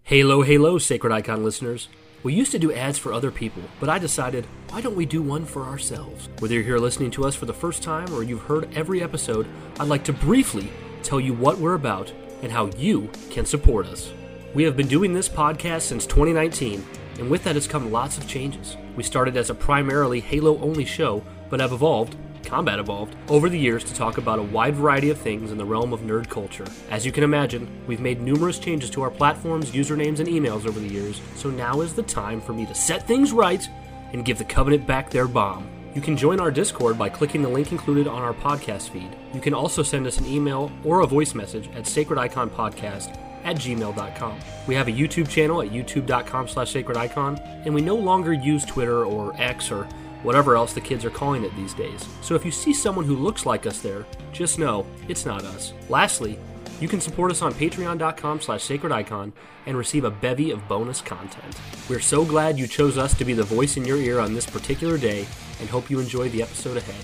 Halo, halo, Sacred Icon listeners. We used to do ads for other people, but I decided, why don't we do one for ourselves? Whether you're here listening to us for the first time or you've heard every episode, I'd like to briefly tell you what we're about and how you can support us. We have been doing this podcast since 2019, and with that has come lots of changes. We started as a primarily Halo-only show, but have evolved, Combat evolved, over the years to talk about a wide variety of things in the realm of nerd culture. As you can imagine, we've made numerous changes to our platforms, usernames, and emails over the years, so now is the time for me to set things right and give the Covenant back their bomb. You can join our Discord by clicking the link included on our podcast feed. You can also send us an email or a voice message at sacrediconpodcast@gmail.com. We have a YouTube channel at youtube.com/sacredicon, and we no longer use Twitter or X or whatever else the kids are calling it these days. So if you see someone who looks like us there, just know it's not us. Lastly, you can support us on patreon.com/sacredicon and receive a bevy of bonus content. We're so glad you chose us to be the voice in your ear on this particular day and hope you enjoy the episode ahead.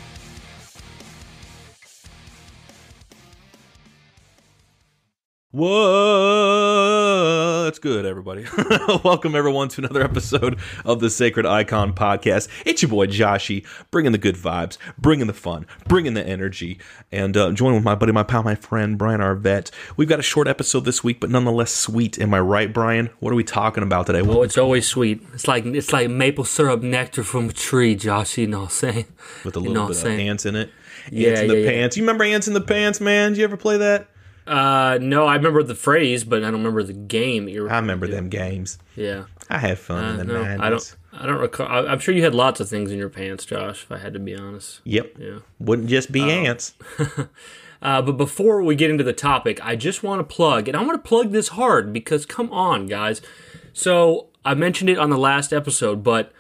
What's good, everybody? Welcome, everyone, to another episode of the Sacred Icon Podcast. It's your boy, Joshy, bringing the good vibes, bringing the fun, bringing the energy, and joining with my buddy, my pal, my friend, Brian Arvett. We've got a short episode this week, but nonetheless sweet. Am I right, Brian? What are we talking about today? Oh, it's always sweet. It's like maple syrup nectar from a tree, Josh, you know what I'm saying? With a little bit of ants in it. Yeah, ants in the pants. You remember Ants in the Pants, man? Did you ever play that? No, I remember the phrase, but I don't remember the game. I remember them games. Yeah. I had fun in the 90s. I don't recall. I'm sure you had lots of things in your pants, Josh, if I had to be honest. Yep. Yeah. Wouldn't just be ants. But before we get into the topic, I just want to plug, and I want to plug this hard because come on, guys. So I mentioned it on the last episode, but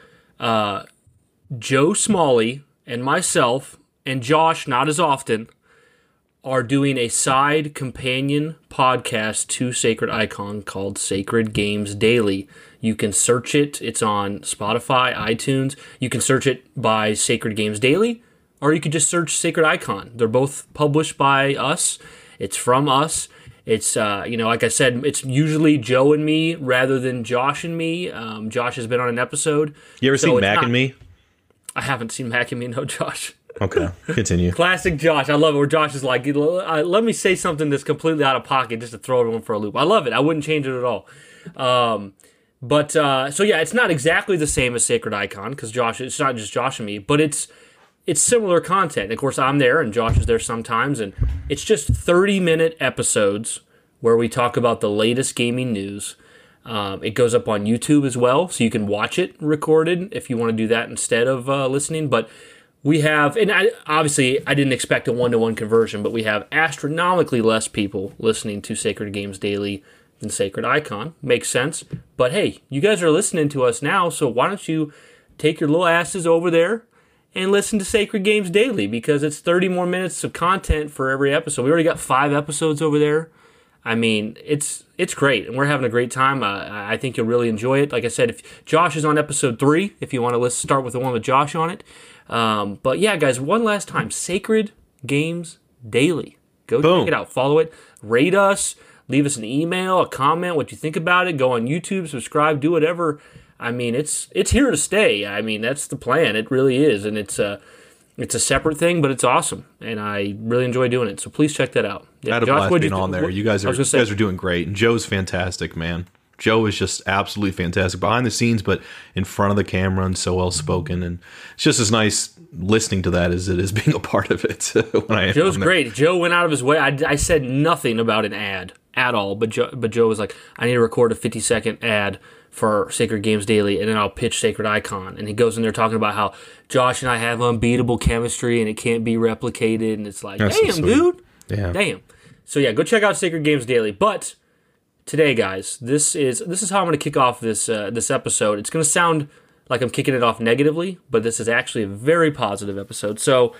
Joe Smalley and myself and Josh, not as often, are doing a side companion podcast to Sacred Icon called Sacred Games Daily. You can search it. It's on Spotify, iTunes. You can search it by Sacred Games Daily, or you could just search Sacred Icon. They're both published by us. It's from us. It's, like I said, it's usually Joe and me rather than Josh and me. Josh has been on an episode. You ever seen Mac and Me? I haven't seen Mac and Me, no, Josh. Okay, continue. Classic Josh. I love it where Josh is like, let me say something that's completely out of pocket just to throw everyone for a loop. I love it. I wouldn't change it at all. So it's not exactly the same as Sacred Icon because it's not just Josh and me, but it's similar content. And of course, I'm there and Josh is there sometimes, and it's just 30-minute episodes where we talk about the latest gaming news. It goes up on YouTube as well, so you can watch it recorded if you want to do that instead of listening, but we have, and I didn't expect a one-to-one conversion, but we have astronomically less people listening to Sacred Games Daily than Sacred Icon. Makes sense. But hey, you guys are listening to us now, so why don't you take your little asses over there and listen to Sacred Games Daily, because it's 30 more minutes of content for every episode. We already got 5 episodes over there. I mean, it's great, and we're having a great time. I think you'll really enjoy it. Like I said, if Josh is on episode 3, if you want to start with the one with Josh on it. But yeah, guys, one last time, Sacred Games Daily. Go check it out. Follow it. Rate us. Leave us an email, a comment, what you think about it. Go on YouTube, subscribe, do whatever. I mean, it's here to stay. I mean, that's the plan. It really is, and it's a separate thing, but it's awesome, and I really enjoy doing it. So please check that out. Yeah, I had a blast being on there. You guys are doing great, and Joe's fantastic, man. Joe is just absolutely fantastic behind the scenes, but in front of the camera and so well spoken, and it's just as nice listening to that as it is being a part of it. Joe's great. Joe went out of his way. I said nothing about an ad at all, but Joe was like, I need to record a 50-second ad for Sacred Games Daily, and then I'll pitch Sacred Icon. And he goes in there talking about how Josh and I have unbeatable chemistry and it can't be replicated, and it's like, damn, so dude. Yeah. Damn. So yeah, go check out Sacred Games Daily. But today, guys, this is how I'm going to kick off this episode. It's going to sound like I'm kicking it off negatively, but this is actually a very positive episode. So,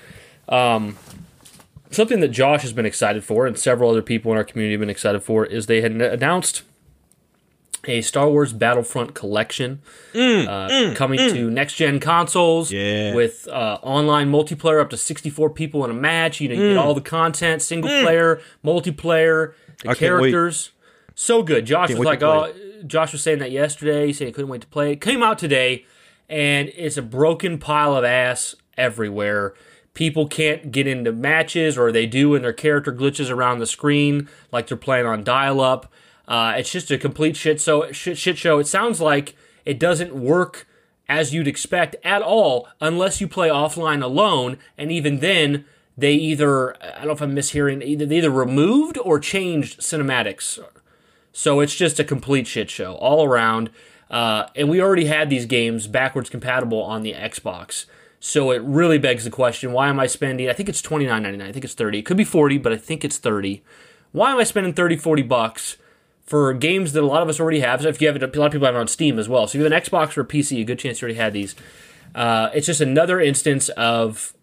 something that Josh has been excited for, and several other people in our community have been excited for, is they had announced a Star Wars Battlefront collection coming to next-gen consoles with online multiplayer up to 64 people in a match. You get all the content, single-player, multiplayer, the characters. So good. Josh Can't was wait like, to play Josh was saying that yesterday. He said he couldn't wait to play it. Came out today, and it's a broken pile of ass everywhere. People can't get into matches, or they do, and their character glitches around the screen like they're playing on dial-up. It's just a complete shit show. It sounds like it doesn't work as you'd expect at all unless you play offline alone, and even then, they either, I don't know if I'm mishearing, they either removed or changed cinematics. So it's just a complete shit show all around. And we already had these games backwards compatible on the Xbox. So it really begs the question, why am I spending, I think it's $29.99, I think it's $30. It could be $40, but I think it's $30. Why am I spending $30-$40 for games that a lot of us already have? So if you have it, a lot of people have it on Steam as well. So if you have an Xbox or a PC, a good chance you already had these. It's just another instance of,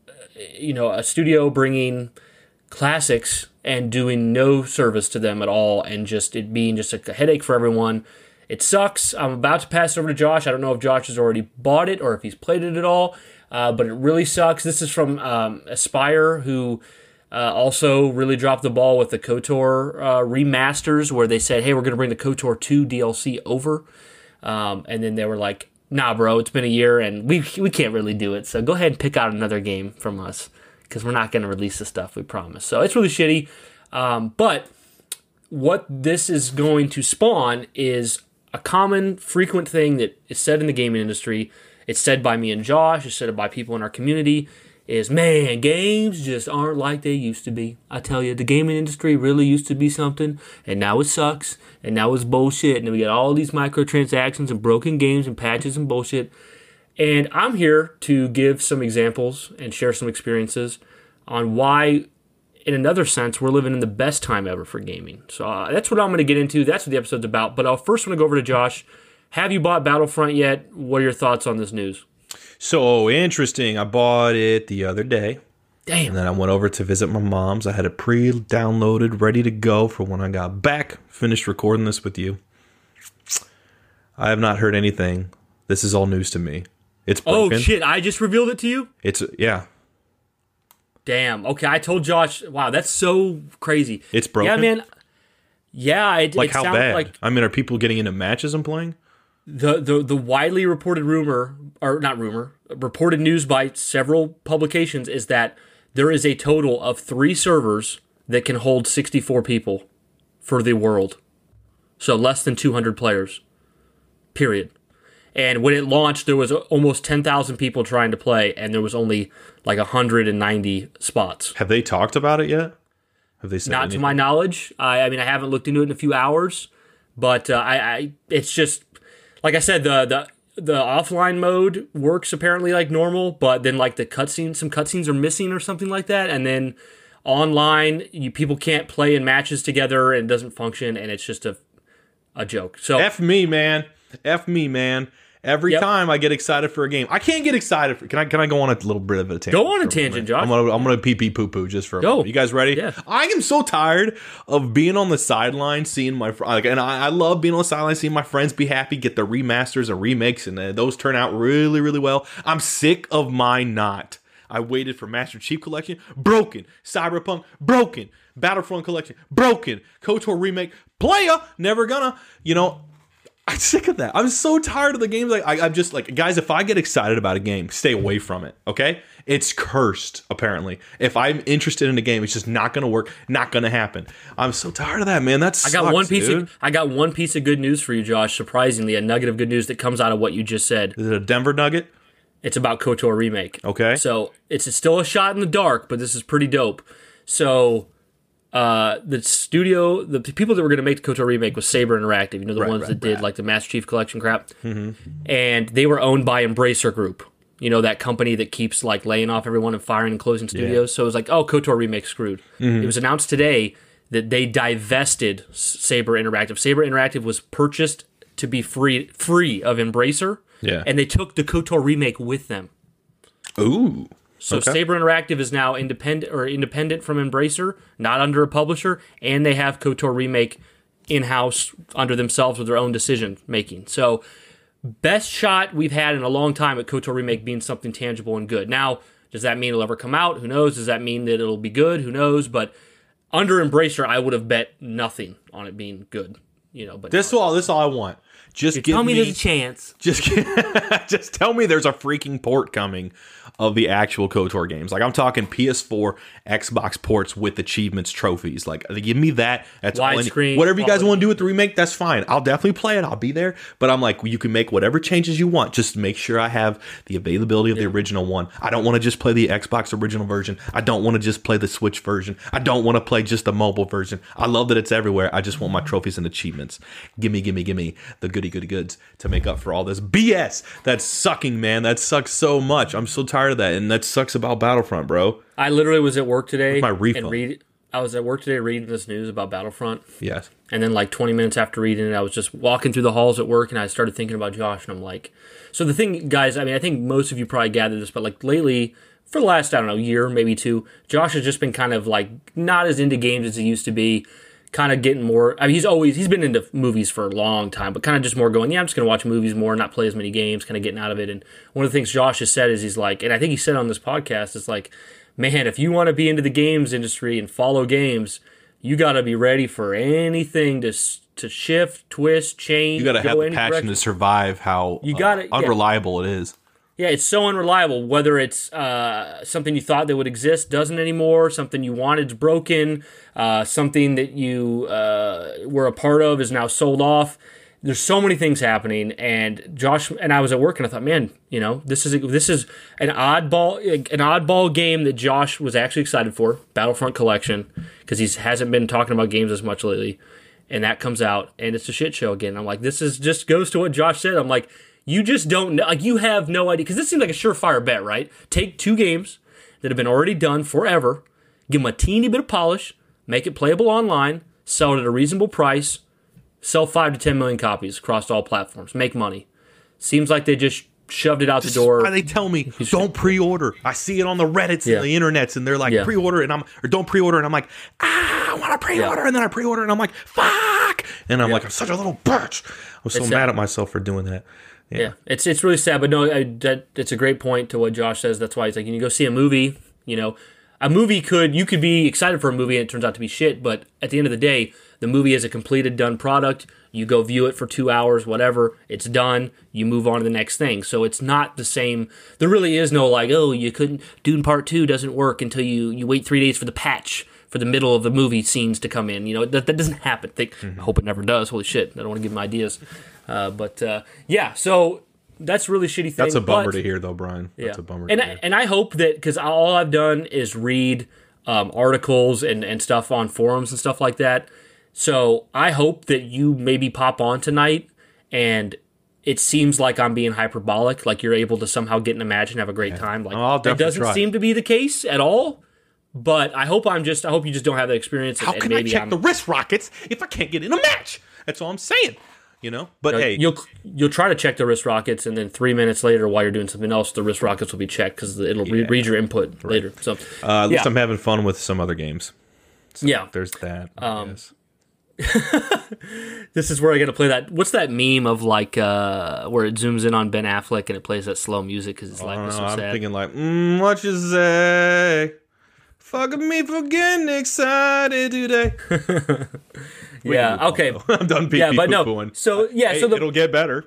a studio bringing classics and doing no service to them at all, and just it being just a headache for everyone. It sucks. I'm about to pass it over to Josh. I don't know if Josh has already bought it or if he's played it at all, but it really sucks. This is from Aspyr, who also really dropped the ball with the KOTOR remasters, where they said, hey, we're going to bring the KOTOR 2 DLC over. And then they were like, nah, bro, it's been a year, and we can't really do it, so go ahead and pick out another game from us, because we're not going to release the stuff, we promise. So it's really shitty. But what this is going to spawn is a common, frequent thing that is said in the gaming industry. It's said by me and Josh. It's said by people in our community. Is, man, games just aren't like they used to be. I tell you, the gaming industry really used to be something, and now it sucks, and now it's bullshit, and then we get all these microtransactions and broken games and patches and bullshit. And I'm here to give some examples and share some experiences on why, in another sense, we're living in the best time ever for gaming. So that's what I'm going to get into. That's what the episode's about. But I'll first want to go over to Josh. Have you bought Battlefront yet? What are your thoughts on this news? So interesting. I bought it the other day. Damn. And then I went over to visit my mom's. I had it pre-downloaded, ready to go for when I got back. Finished recording this with you. I have not heard anything. This is all news to me. It's broken. Oh, shit. I just revealed it to you? Yeah. Damn. Okay, I told Josh. Wow, that's so crazy. It's broken? Yeah, man. Yeah. Like, it how sounds bad? like I mean, are people getting into matches and playing? the widely reported rumor, or not rumor, reported news by several publications is that there is a total of 3 servers that can hold 64 people for the world. So less than 200 players. Period. And when it launched, there was almost 10,000 people trying to play, and there was only like 190 spots. Have they talked about it yet? Have they said Not anything? to my knowledge. I mean, I haven't looked into it in a few hours, but it's just, like I said, the offline mode works apparently like normal, but then like some cutscenes are missing or something like that, and then online, people can't play in matches together, and it doesn't function, and it's just a joke. So F me, man. Every time I get excited for a game, I can't get excited for. Can I go on a little bit of a tangent? Go on a tangent, Josh. I'm gonna pee pee poo poo just for a moment. You guys ready? Yeah. I am so tired of being on the sideline, seeing my and I love being on the sideline, seeing my friends be happy, get the remasters and remakes, and those turn out really, really well. I'm sick of mine not. I waited for Master Chief Collection, broken. Cyberpunk, broken. Battlefront Collection, broken. KOTOR remake, playa, never gonna. I'm sick of that. I'm so tired of the games. I'm just like, guys, if I get excited about a game, stay away from it, okay? It's cursed, apparently. If I'm interested in a game, it's just not going to work, not going to happen. I'm so tired of that, man. I got one piece of good news for you, Josh. Surprisingly, a nugget of good news that comes out of what you just said. Is it a Denver Nugget? It's about KOTOR remake. Okay. So it's still a shot in the dark, but this is pretty dope. So the people that were going to make the KOTOR remake was Saber Interactive, the ones that did like the Master Chief Collection crap, and they were owned by Embracer Group, that company that keeps like laying off everyone and firing and closing studios. So it was like, oh, KOTOR remake screwed. It was announced today that they divested Saber Interactive. Saber Interactive was purchased to be free of Embracer, and they took the KOTOR remake with them. Ooh. So okay. Saber Interactive is now independent from Embracer, not under a publisher, and they have KOTOR remake in-house under themselves with their own decision making. So best shot we've had in a long time at KOTOR remake being something tangible and good. Now, does that mean it'll ever come out? Who knows? Does that mean that it'll be good? Who knows? But under Embracer, I would have bet nothing on it being good. But This is all I want. Just give tell me me there's a chance. just tell me there's a freaking port coming of the actual KOTOR games. Like I'm talking PS4, Xbox ports with achievements, trophies. Like give me that. That's all I need. Widescreen, Whatever you guys quality. want to do with the remake, that's fine. I'll definitely play it. I'll be there. But I'm like, you can make whatever changes you want. Just make sure I have the availability of the original one. I don't want to just play the Xbox original version. I don't want to just play the Switch version. I don't want to play just the mobile version. I love that it's everywhere. I just want my trophies and achievements. Gimme the goody goods to make up for all this BS. That's sucking, man. That sucks so much. I'm so tired of that, and that sucks about Battlefront, bro. I literally was at work today. With my refund. I was at work today reading this news about Battlefront. Yes. And then like 20 minutes after reading it, I was just walking through the halls at work, and I started thinking about Josh, and I'm like, so the thing, guys, I mean, I think most of you probably gathered this, but like lately, for the last, I don't know, year, maybe two, Josh has just been kind of like not as into games as he used to be, kind of getting more, I mean, he's been into movies for a long time, but kind of just more going, I'm just going to watch movies more, not play as many games, kind of getting out of it. And one of the things Josh has said is he's like, and I think he said on this podcast, it's like, man, if you want to be into the games industry and follow games, you got to be ready for anything to shift, twist, change. You got to have the any passion direction. to survive how unreliable it is. Yeah, it's so unreliable. Whether it's something you thought that would exist doesn't anymore, something you wanted's broken, something that you were a part of is now sold off. There's so many things happening, and Josh and I was at work, and I thought, man, this is an oddball game that Josh was actually excited for, Battlefront Collection, because he hasn't been talking about games as much lately, and that comes out, and it's a shit show again. I'm like, this is just goes to what Josh said. I'm like, you just don't know, like you have no idea, because this seems like a surefire bet, right? Take two games that have been already done forever, give them a teeny bit of polish, make it playable online, sell it at a reasonable price, sell 5 to 10 million copies across all platforms, make money. Seems like they just shoved it out the door. Why they tell me don't pre-order. I see it on the Reddits and the internets, and they're like pre-order, and don't pre-order, and I'm like, I want to pre-order, and then I pre-order, and I'm like, fuck, and I'm like, I'm such a little bitch. I'm so mad at myself for doing that. Yeah, it's really sad, but no, it's a great point to what Josh says. That's why he's like, you go see a movie, a movie you could be excited for a movie and it turns out to be shit, but at the end of the day, the movie is a completed, done product. You go view it for 2 hours, whatever, it's done, you move on to the next thing. So it's not the same. There really is no like, oh, you couldn't, Dune Part 2 doesn't work until you wait 3 days for the patch for the middle of the movie scenes to come in. That doesn't happen. I hope it never does. Holy shit, I don't want to give them ideas. So that's really shitty thing. That's a bummer to hear, though, Brian. That's a bummer to hear. And I hope that, because all I've done is read articles and stuff on forums and stuff like that. So I hope that you maybe pop on tonight and it seems like I'm being hyperbolic, like you're able to somehow get and imagine, have a great time. Like that doesn't seem to be the case at all. But I hope you just don't have that experience. How can I check the wrist rockets if I can't get in a match? That's all I'm saying. But hey, you'll try to check the wrist rockets, and then 3 minutes later, while you're doing something else, the wrist rockets will be checked because it'll read your input later. So at least I'm having fun with some other games. So there's that. Yes. This is where I got to play that. What's that meme of like where it zooms in on Ben Affleck and it plays that slow music because his life is so sad? I'm thinking like, what you say? Fuck me for getting excited today. Yeah. Okay. I'm done. But no. So it'll get better.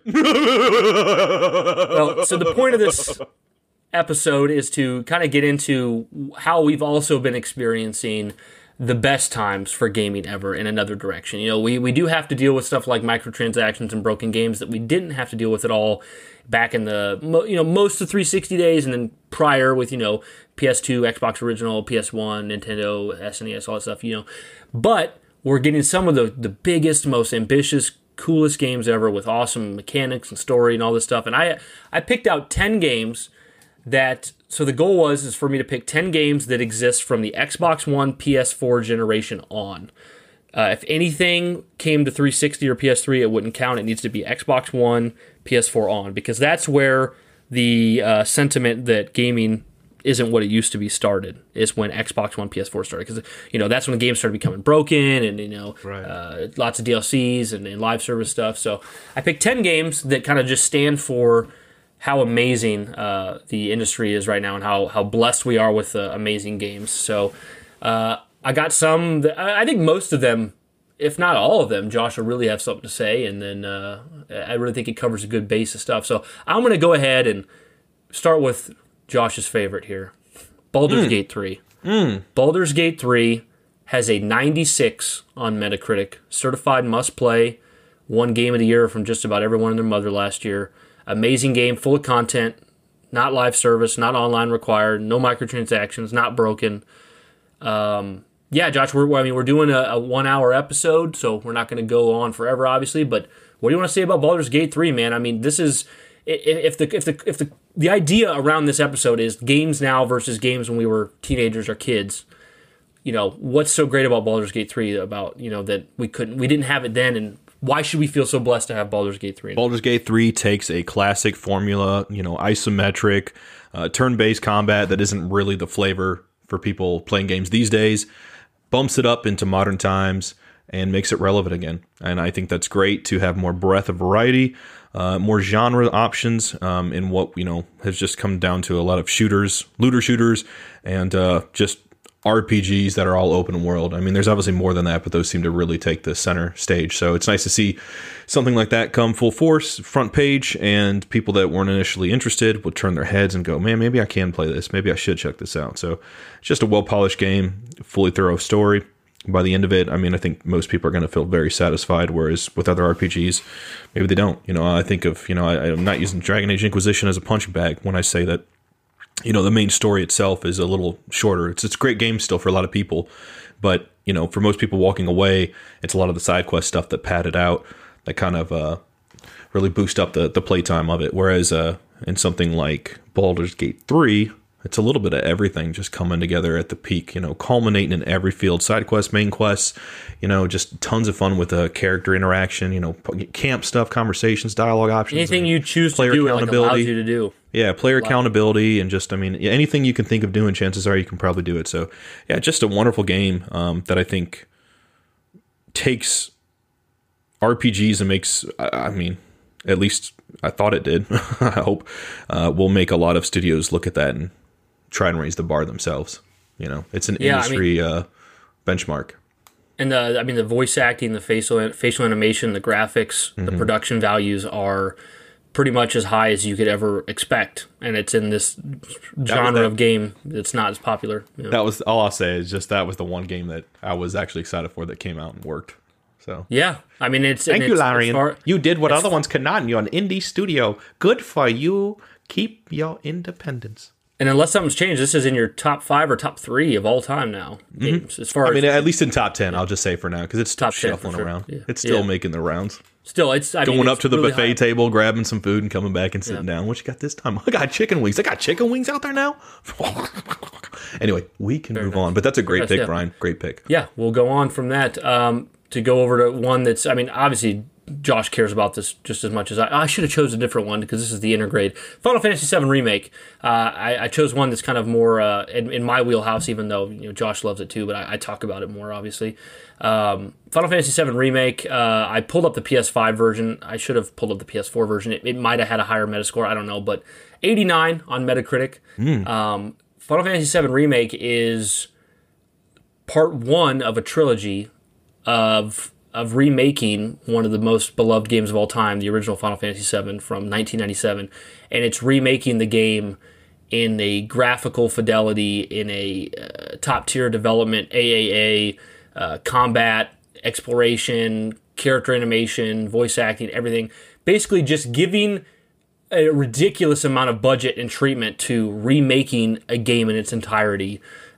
Well, so the point of this episode is to kind of get into how we've also been experiencing the best times for gaming ever in another direction. We do have to deal with stuff like microtransactions and broken games that we didn't have to deal with at all back in the most of the 360 days, and then prior with PS2, Xbox Original, PS1, Nintendo, SNES, all that stuff. But we're getting some of the biggest, most ambitious, coolest games ever with awesome mechanics and story and all this stuff. And I picked out 10 games that. So the goal is for me to pick 10 games that exist from the Xbox One, PS4 generation on. If anything came to 360 or PS3, it wouldn't count. It needs to be Xbox One, PS4 on, because that's where the sentiment that gaming isn't what it used to be started, is when Xbox One, PS4 started. Because, that's when the games started becoming broken and, lots of DLCs and live service stuff. So I picked 10 games that kind of just stand for how amazing the industry is right now and how blessed we are with amazing games. So I got some that I think most of them if not all of them, Josh will really have something to say, and then I really think it covers a good base of stuff. So I'm going to go ahead and start with Josh's favorite here, Baldur's Gate 3. Baldur's Gate 3 has a 96 on Metacritic, certified must-play, won Game of the Year from just about everyone and their mother last year. Amazing game, full of content, not live service, not online required, no microtransactions, not broken. Yeah, Josh, we're doing a 1 hour episode, so we're not going to go on forever, obviously. But what do you want to say about Baldur's Gate 3, man? I mean, this is if the idea around this episode is games now versus games when we were teenagers or kids. You know, what's so great about Baldur's Gate 3 about, you know, that we didn't have it then, and why should we feel so blessed to have Baldur's Gate 3? Baldur's Gate 3 takes a classic formula, you know, isometric, turn-based combat that isn't really the flavor for people playing games these days, bumps it up into modern times, and makes it relevant again. And I think that's great to have more breadth of variety, more genre options in what, you know, has just come down to a lot of shooters, looter shooters, and just RPGs that are all open world. I mean, there's obviously more than that, but those seem to really take the center stage. So it's nice to see something like that come full force, front page, and people that weren't initially interested will turn their heads and go, man, maybe I can play this. Maybe I should check this out. So it's just a well-polished game, fully thorough story. By the end of it, I mean, I think most people are going to feel very satisfied, whereas with other RPGs, maybe they don't. You know, I think of, you know, I'm not using Dragon Age Inquisition as a punching bag when I say that, you know, the main story itself is a little shorter. It's a great game still for a lot of people, but, you know, for most people walking away, it's a lot of the side quest stuff that padded out that kind of really boost up the playtime of it. Whereas in something like Baldur's Gate 3, it's a little bit of everything just coming together at the peak, you know, culminating in every field, side quests, main quests, you know, just tons of fun with character interaction, you know, camp stuff, conversations, dialogue options. Anything you choose to do, it like allows you to do. Yeah, player accountability, and just, I mean, anything you can think of doing, chances are you can probably do it. So, yeah, just a wonderful game that I think takes RPGs and makes, I mean, at least I thought it did, I hope, will make a lot of studios look at that and try and raise the bar themselves. You know, it's an industry benchmark. And the voice acting, the facial animation, the graphics, the production values are pretty much as high as you could ever expect, and it's in this genre of game that's not as popular. You know? That was all I'll say is just that was the one game that I was actually excited for that came out and worked. So yeah, I mean, it's thank you, Larian. You did what other ones could not, and you're an indie studio. Good for you. Keep your independence. And unless something's changed, this is in your top 5 or top 3 of all time now. Games, as far as, at least in top 10, I'll just say for now, because it's still shuffling around. Yeah. It's still making the rounds. Still, it's going up to the really buffet table, grabbing some food, and coming back and sitting down. What you got this time? I got chicken wings. I got chicken wings out there now. Anyway, we can move on. But that's a great pick, Brian. Great pick. Yeah, we'll go on from that to go over to one that's, I mean, obviously Josh cares about this just as much as I should have chose a different one because this is the intergrade. Final Fantasy VII Remake. I chose one that's kind of more in my wheelhouse, even though, you know, Josh loves it too, but I talk about it more, obviously. Final Fantasy VII Remake, I pulled up the PS5 version. I should have pulled up the PS4 version. It might have had a higher Metascore, I don't know, but 89 on Metacritic. Final Fantasy VII Remake is part 1 of a trilogy of remaking one of the most beloved games of all time, the original Final Fantasy VII from 1997, and it's remaking the game in a graphical fidelity, in a top-tier development, AAA, combat, exploration, character animation, voice acting, everything. Basically just giving a ridiculous amount of budget and treatment to remaking a game in its entirety,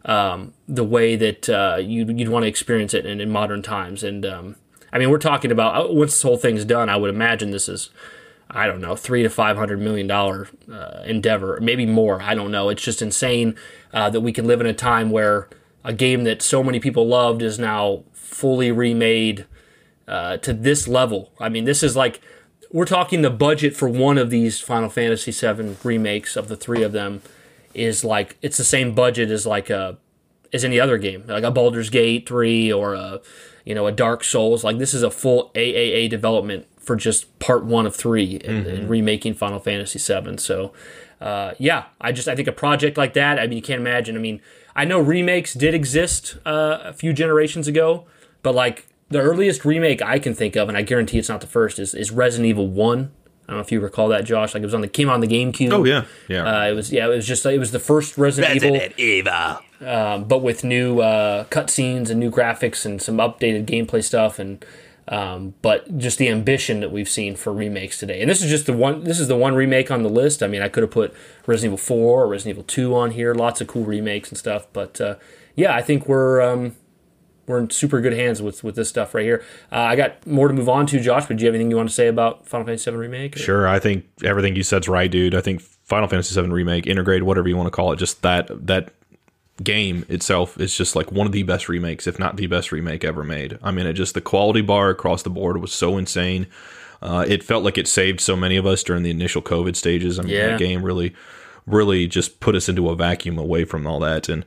the way that you'd want to experience it in modern times. And I mean, we're talking about, once this whole thing's done, I would imagine this is, I don't know, $300 to $500 million endeavor, maybe more. I don't know. It's just insane that we can live in a time where a game that so many people loved is now fully remade to this level. I mean, this is like, we're talking the budget for one of these Final Fantasy VII remakes of the 3 of them is like, it's the same budget as like as any other game, like a Baldur's Gate 3 or a Dark Souls. Like, this is a full AAA development for just part 1 of 3 in remaking Final Fantasy VII. So, I think a project like that, I mean, you can't imagine. I mean, I know remakes did exist a few generations ago, but like the earliest remake I can think of, and I guarantee it's not the first, is Resident Evil 1. I don't know if you recall that, Josh. Like it was came out on the GameCube. Oh yeah, yeah. It was the first Resident Evil, but with new cutscenes and new graphics and some updated gameplay stuff, and but just the ambition that we've seen for remakes today. And this is the one remake on the list. I mean, I could have put Resident Evil 4 or Resident Evil 2 on here. Lots of cool remakes and stuff. But yeah, I think we're in super good hands with this stuff right here. I got more to move on to, Josh, but do you have anything you want to say about Final Fantasy VII Remake? Or? Sure. I think everything you said's right, dude. I think Final Fantasy VII Remake, integrated, whatever you want to call it, just that game itself is just like one of the best remakes, if not the best remake ever made. I mean, the quality bar across the board was so insane. It felt like it saved so many of us during the initial COVID stages. I mean, that game really just put us into a vacuum away from all that. And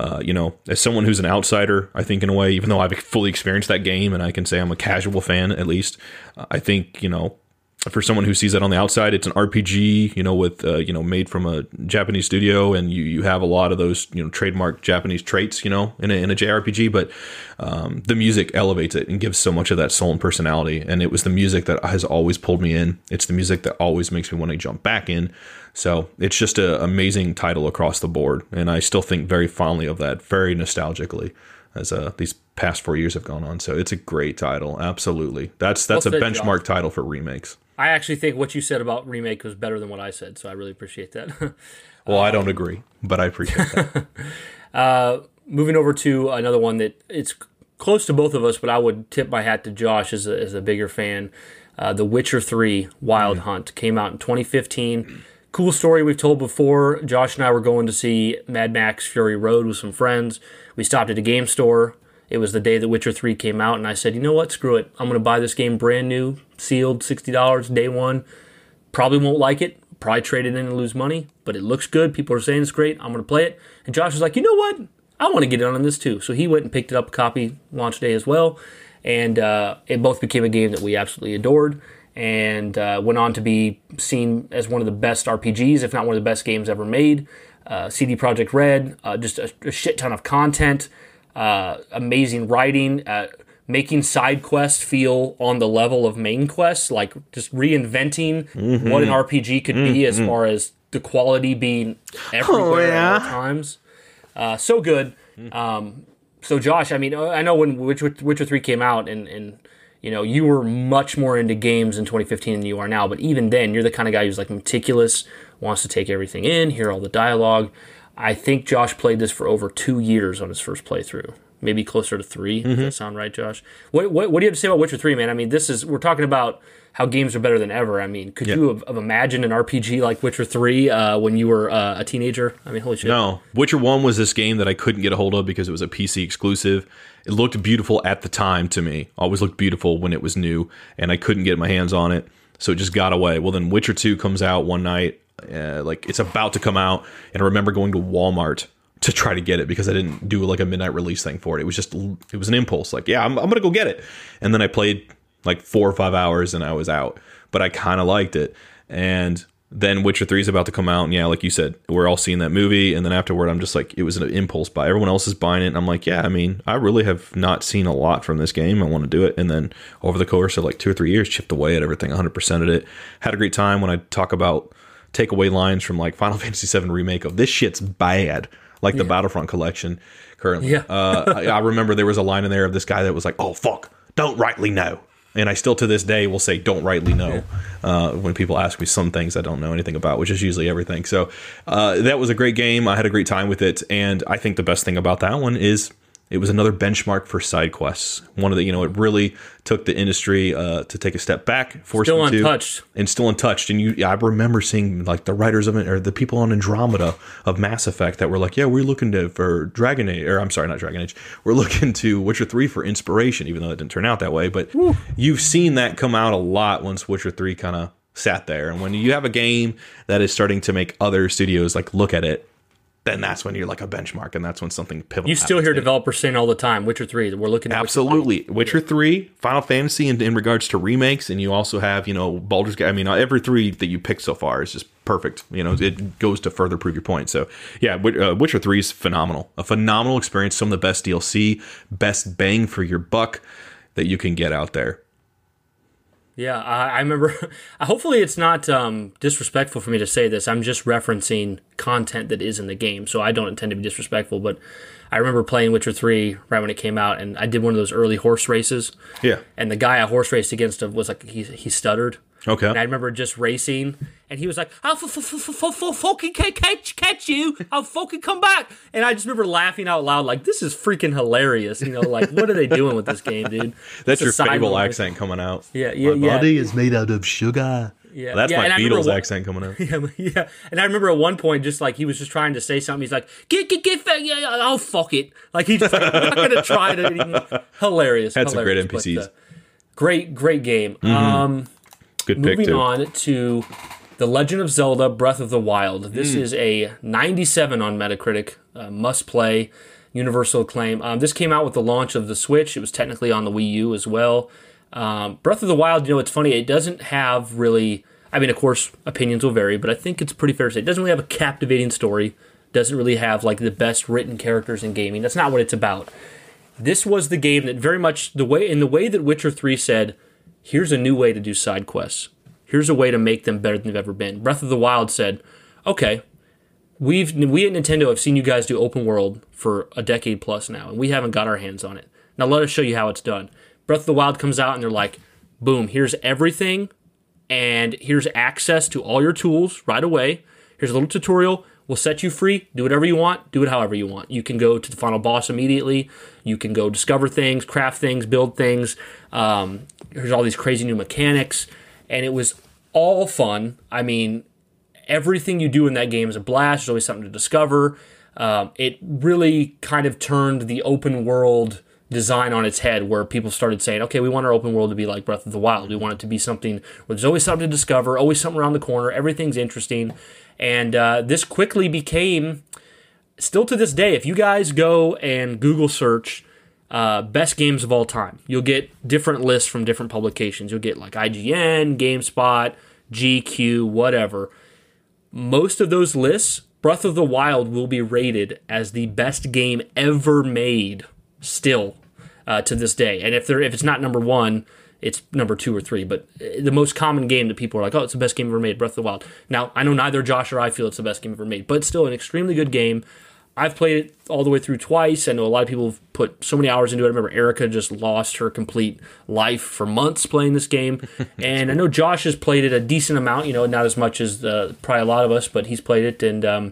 as someone who's an outsider, I think in a way, even though I've fully experienced that game and I can say I'm a casual fan at least, I think, for someone who sees that on the outside, it's an RPG, with, made from a Japanese studio, and you have a lot of those, trademark Japanese traits, in a JRPG, but the music elevates it and gives so much of that soul and personality. And it was the music that has always pulled me in. It's the music that always makes me want to jump back in. So it's just an amazing title across the board. And I still think very fondly of that, very nostalgically, as these past 4 years have gone on. So it's a great title. Absolutely. That's a benchmark title for remakes. I actually think what you said about remake was better than what I said, so I really appreciate that. Well, I don't agree, but I appreciate that. Moving over to another one that it's close to both of us, but I would tip my hat to Josh as a bigger fan. The Witcher 3 Wild Hunt came out in 2015. Cool story we've told before. Josh and I were going to see Mad Max Fury Road with some friends. We stopped at a game store. It was the day that Witcher 3 came out, and I said, you know what, screw it. I'm going to buy this game brand new, sealed, $60, day one. Probably won't like it. Probably trade it in and lose money, but it looks good. People are saying it's great. I'm going to play it. And Josh was like, you know what? I want to get in on this too. So he went and picked it up a copy launch day as well, and it both became a game that we absolutely adored, and went on to be seen as one of the best RPGs, if not one of the best games ever made. CD Projekt Red, just a shit ton of content. Amazing writing, making side quests feel on the level of main quests, like just reinventing what an RPG could be as far as the quality being everywhere at all times. So good. So Josh, I mean, I know when Witcher 3 came out and you were much more into games in 2015 than you are now, but even then, you're the kind of guy who's like meticulous, wants to take everything in, hear all the dialogue. I think Josh played this for over 2 years on his first playthrough, maybe closer to 3. Does that sound right, Josh? What do you have to say about Witcher 3, man? I mean, we're talking about how games are better than ever. I mean, could you have imagined an RPG like Witcher 3 when you were a teenager? I mean, holy shit. No. Witcher 1 was this game that I couldn't get a hold of because it was a PC exclusive. It looked beautiful at the time to me. Always looked beautiful when it was new, and I couldn't get my hands on it, so it just got away. Well, then Witcher 2 comes out one night. It's about to come out, and I remember going to Walmart to try to get it because I didn't do like a midnight release thing for it. It was an impulse, like, yeah, I'm gonna go get it. And then I played like 4 or 5 hours and I was out, but I kind of liked it. And then Witcher 3 is about to come out, and yeah, like you said, we're all seeing that movie, and then afterward I'm just like, it was an impulse buy. Everyone else is buying it, and I'm like, yeah, I mean, I really have not seen a lot from this game. I want to do it. And then over the course of like 2 or 3 years, chipped away at everything, 100%ed it. Had a great time. When I talk about takeaway lines from like Final Fantasy VII Remake of this shit's bad, like the Battlefront collection currently. Yeah. I remember there was a line in there of this guy that was like, oh fuck, don't rightly know. And I still to this day will say don't rightly know when people ask me some things I don't know anything about, which is usually everything. So that was a great game. I had a great time with it, and I think the best thing about that one is it was another benchmark for side quests. One of the, it really took the industry to take a step back, forced still them untouched, and still untouched. And I remember seeing like the writers of it, or the people on Andromeda of Mass Effect, that were like, yeah, we're looking for Dragon Age, or I'm sorry, not Dragon Age. We're looking to Witcher 3 for inspiration, even though it didn't turn out that way. But you've seen that come out a lot once Witcher 3 kind of sat there. And when you have a game that is starting to make other studios like look at it, then that's when you're like a benchmark, and that's when something pivotal. You still hear developers saying all the time, Witcher 3, we're looking at absolutely Witcher 3, Final Fantasy in regards to remakes, and you also have, Baldur's Gate. I mean, every 3 that you picked so far is just perfect. It goes to further prove your point. So yeah, Witcher 3 is phenomenal. A phenomenal experience, some of the best DLC, best bang for your buck. that you can get out there. Yeah, I remember. Hopefully, it's not disrespectful for me to say this. I'm just referencing content that is in the game, so I don't intend to be disrespectful. But I remember playing Witcher 3 right when it came out, and I did one of those early horse races. Yeah. And the guy I horse raced against was like he stuttered. Okay. And I remember just racing, and he was like, "I'll fucking catch you! I'll fucking come back!" And I just remember laughing out loud, like, "This is freaking hilarious!" You know, like, what are they doing with this game, dude? That's your Fable accent coming out. Yeah. My body is made out of sugar. Yeah, that's my Beatles accent coming out. Yeah. And I remember at one point, just like he was just trying to say something. He's like, "Get, oh fuck it!" Like he's just like, "I'm not gonna try it anymore." Hilarious. That's some great But, NPCs. great game. Good pick, Moving too. on to The Legend of Zelda Breath of the Wild. This is a 97 on Metacritic, must play, universal acclaim. This came out with the launch of the Switch. It was technically on the Wii U as well. Breath of the Wild, you know, it's funny, it doesn't have really, I mean, of course, opinions will vary, but I think it's pretty fair to say it doesn't really have a captivating story, doesn't really have like the best written characters in gaming. That's not what it's about. This was the game that very much, the way that Witcher 3 said, here's a new way to do side quests. Here's a way to make them better than they've ever been. Breath of the Wild said, okay, we at Nintendo have seen you guys do open world for a decade plus now, and we haven't got our hands on it. Now let us show you how it's done. Breath of the Wild comes out, and they're like, boom, here's everything, and here's access to all your tools right away. Here's a little tutorial. We'll set you free. Do whatever you want. Do it however you want. You can go to the final boss immediately. You can go discover things, craft things, build things. There's all these crazy new mechanics. And it was all fun. I mean, everything you do in that game is a blast. There's always something to discover. It really kind of turned the open world design on its head, where people started saying, okay, we want our open world to be like Breath of the Wild. We want it to be something where there's always something to discover, always something around the corner. Everything's interesting. And this quickly became, still to this day, if you guys go and Google search best games of all time, you'll get different lists from different publications. You'll get like IGN, GameSpot, GQ, whatever. Most of those lists, Breath of the Wild will be rated as the best game ever made still to this day. And if it's not number one, it's number 2 or 3, but the most common game that people are like, oh, it's the best game ever made, Breath of the Wild. Now, I know neither Josh or I feel it's the best game ever made, but it's still an extremely good game. I've played it all the way through twice. I know a lot of people have put so many hours into it. I remember Erica just lost her complete life for months playing this game. And I know Josh has played it a decent amount, you know, not as much as probably a lot of us, but he's played it. And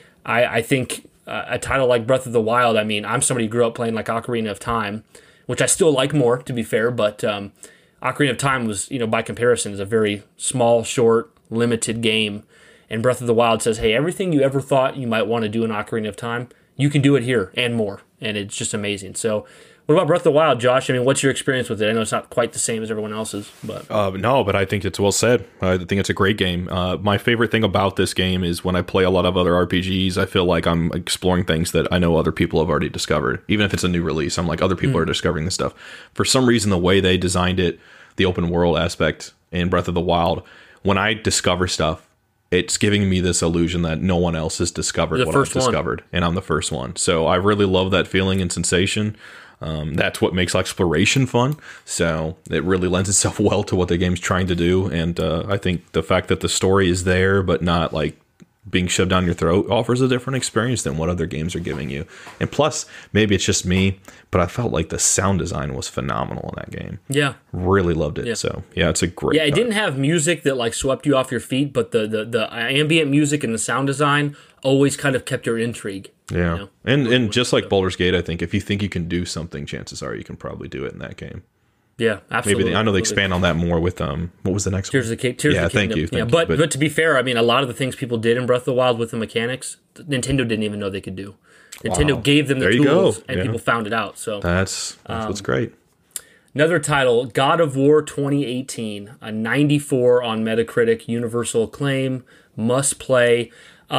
I think a title like Breath of the Wild, I mean, I'm somebody who grew up playing like Ocarina of Time, which I still like more, to be fair, but Ocarina of Time was, you know, by comparison, is a very small, short, limited game. And Breath of the Wild says, hey, everything you ever thought you might want to do in Ocarina of Time, you can do it here and more. And it's just amazing. So what about Breath of the Wild, Josh? I mean, what's your experience with it? I know it's not quite the same as everyone else's, but no, but I think it's well said. I think it's a great game. My favorite thing about this game is when I play a lot of other RPGs, I feel like I'm exploring things that I know other people have already discovered. Even if it's a new release, I'm like, other people are discovering this stuff. For some reason, the way they designed it, the open world aspect in Breath of the Wild, when I discover stuff, it's giving me this illusion that no one else has discovered what I've discovered, and I'm the first one. So I really love that feeling and sensation. That's what makes exploration fun. So it really lends itself well to what the game's trying to do. And I think the fact that the story is there, but not like being shoved down your throat, offers a different experience than what other games are giving you. And plus, maybe it's just me, but I felt like the sound design was phenomenal in that game. Yeah. Really loved it. Yeah. So yeah, it's a great it didn't have music that like swept you off your feet, but the ambient music and the sound design always kind of kept your intrigue. Yeah. You know? And just like Baldur's Gate, I think if you think you can do something, chances are you can probably do it in that game. Yeah, absolutely. Maybe I know they expand on that more with what was the next Tears one? Of the Kingdom. Yeah, thank you. But to be fair, I mean, a lot of the things people did in Breath of the Wild with the mechanics, Nintendo didn't even know they could do. Nintendo gave them the tools, and people found it out. So that's what's great. Another title, God of War 2018, a 94 on Metacritic, universal acclaim, must play.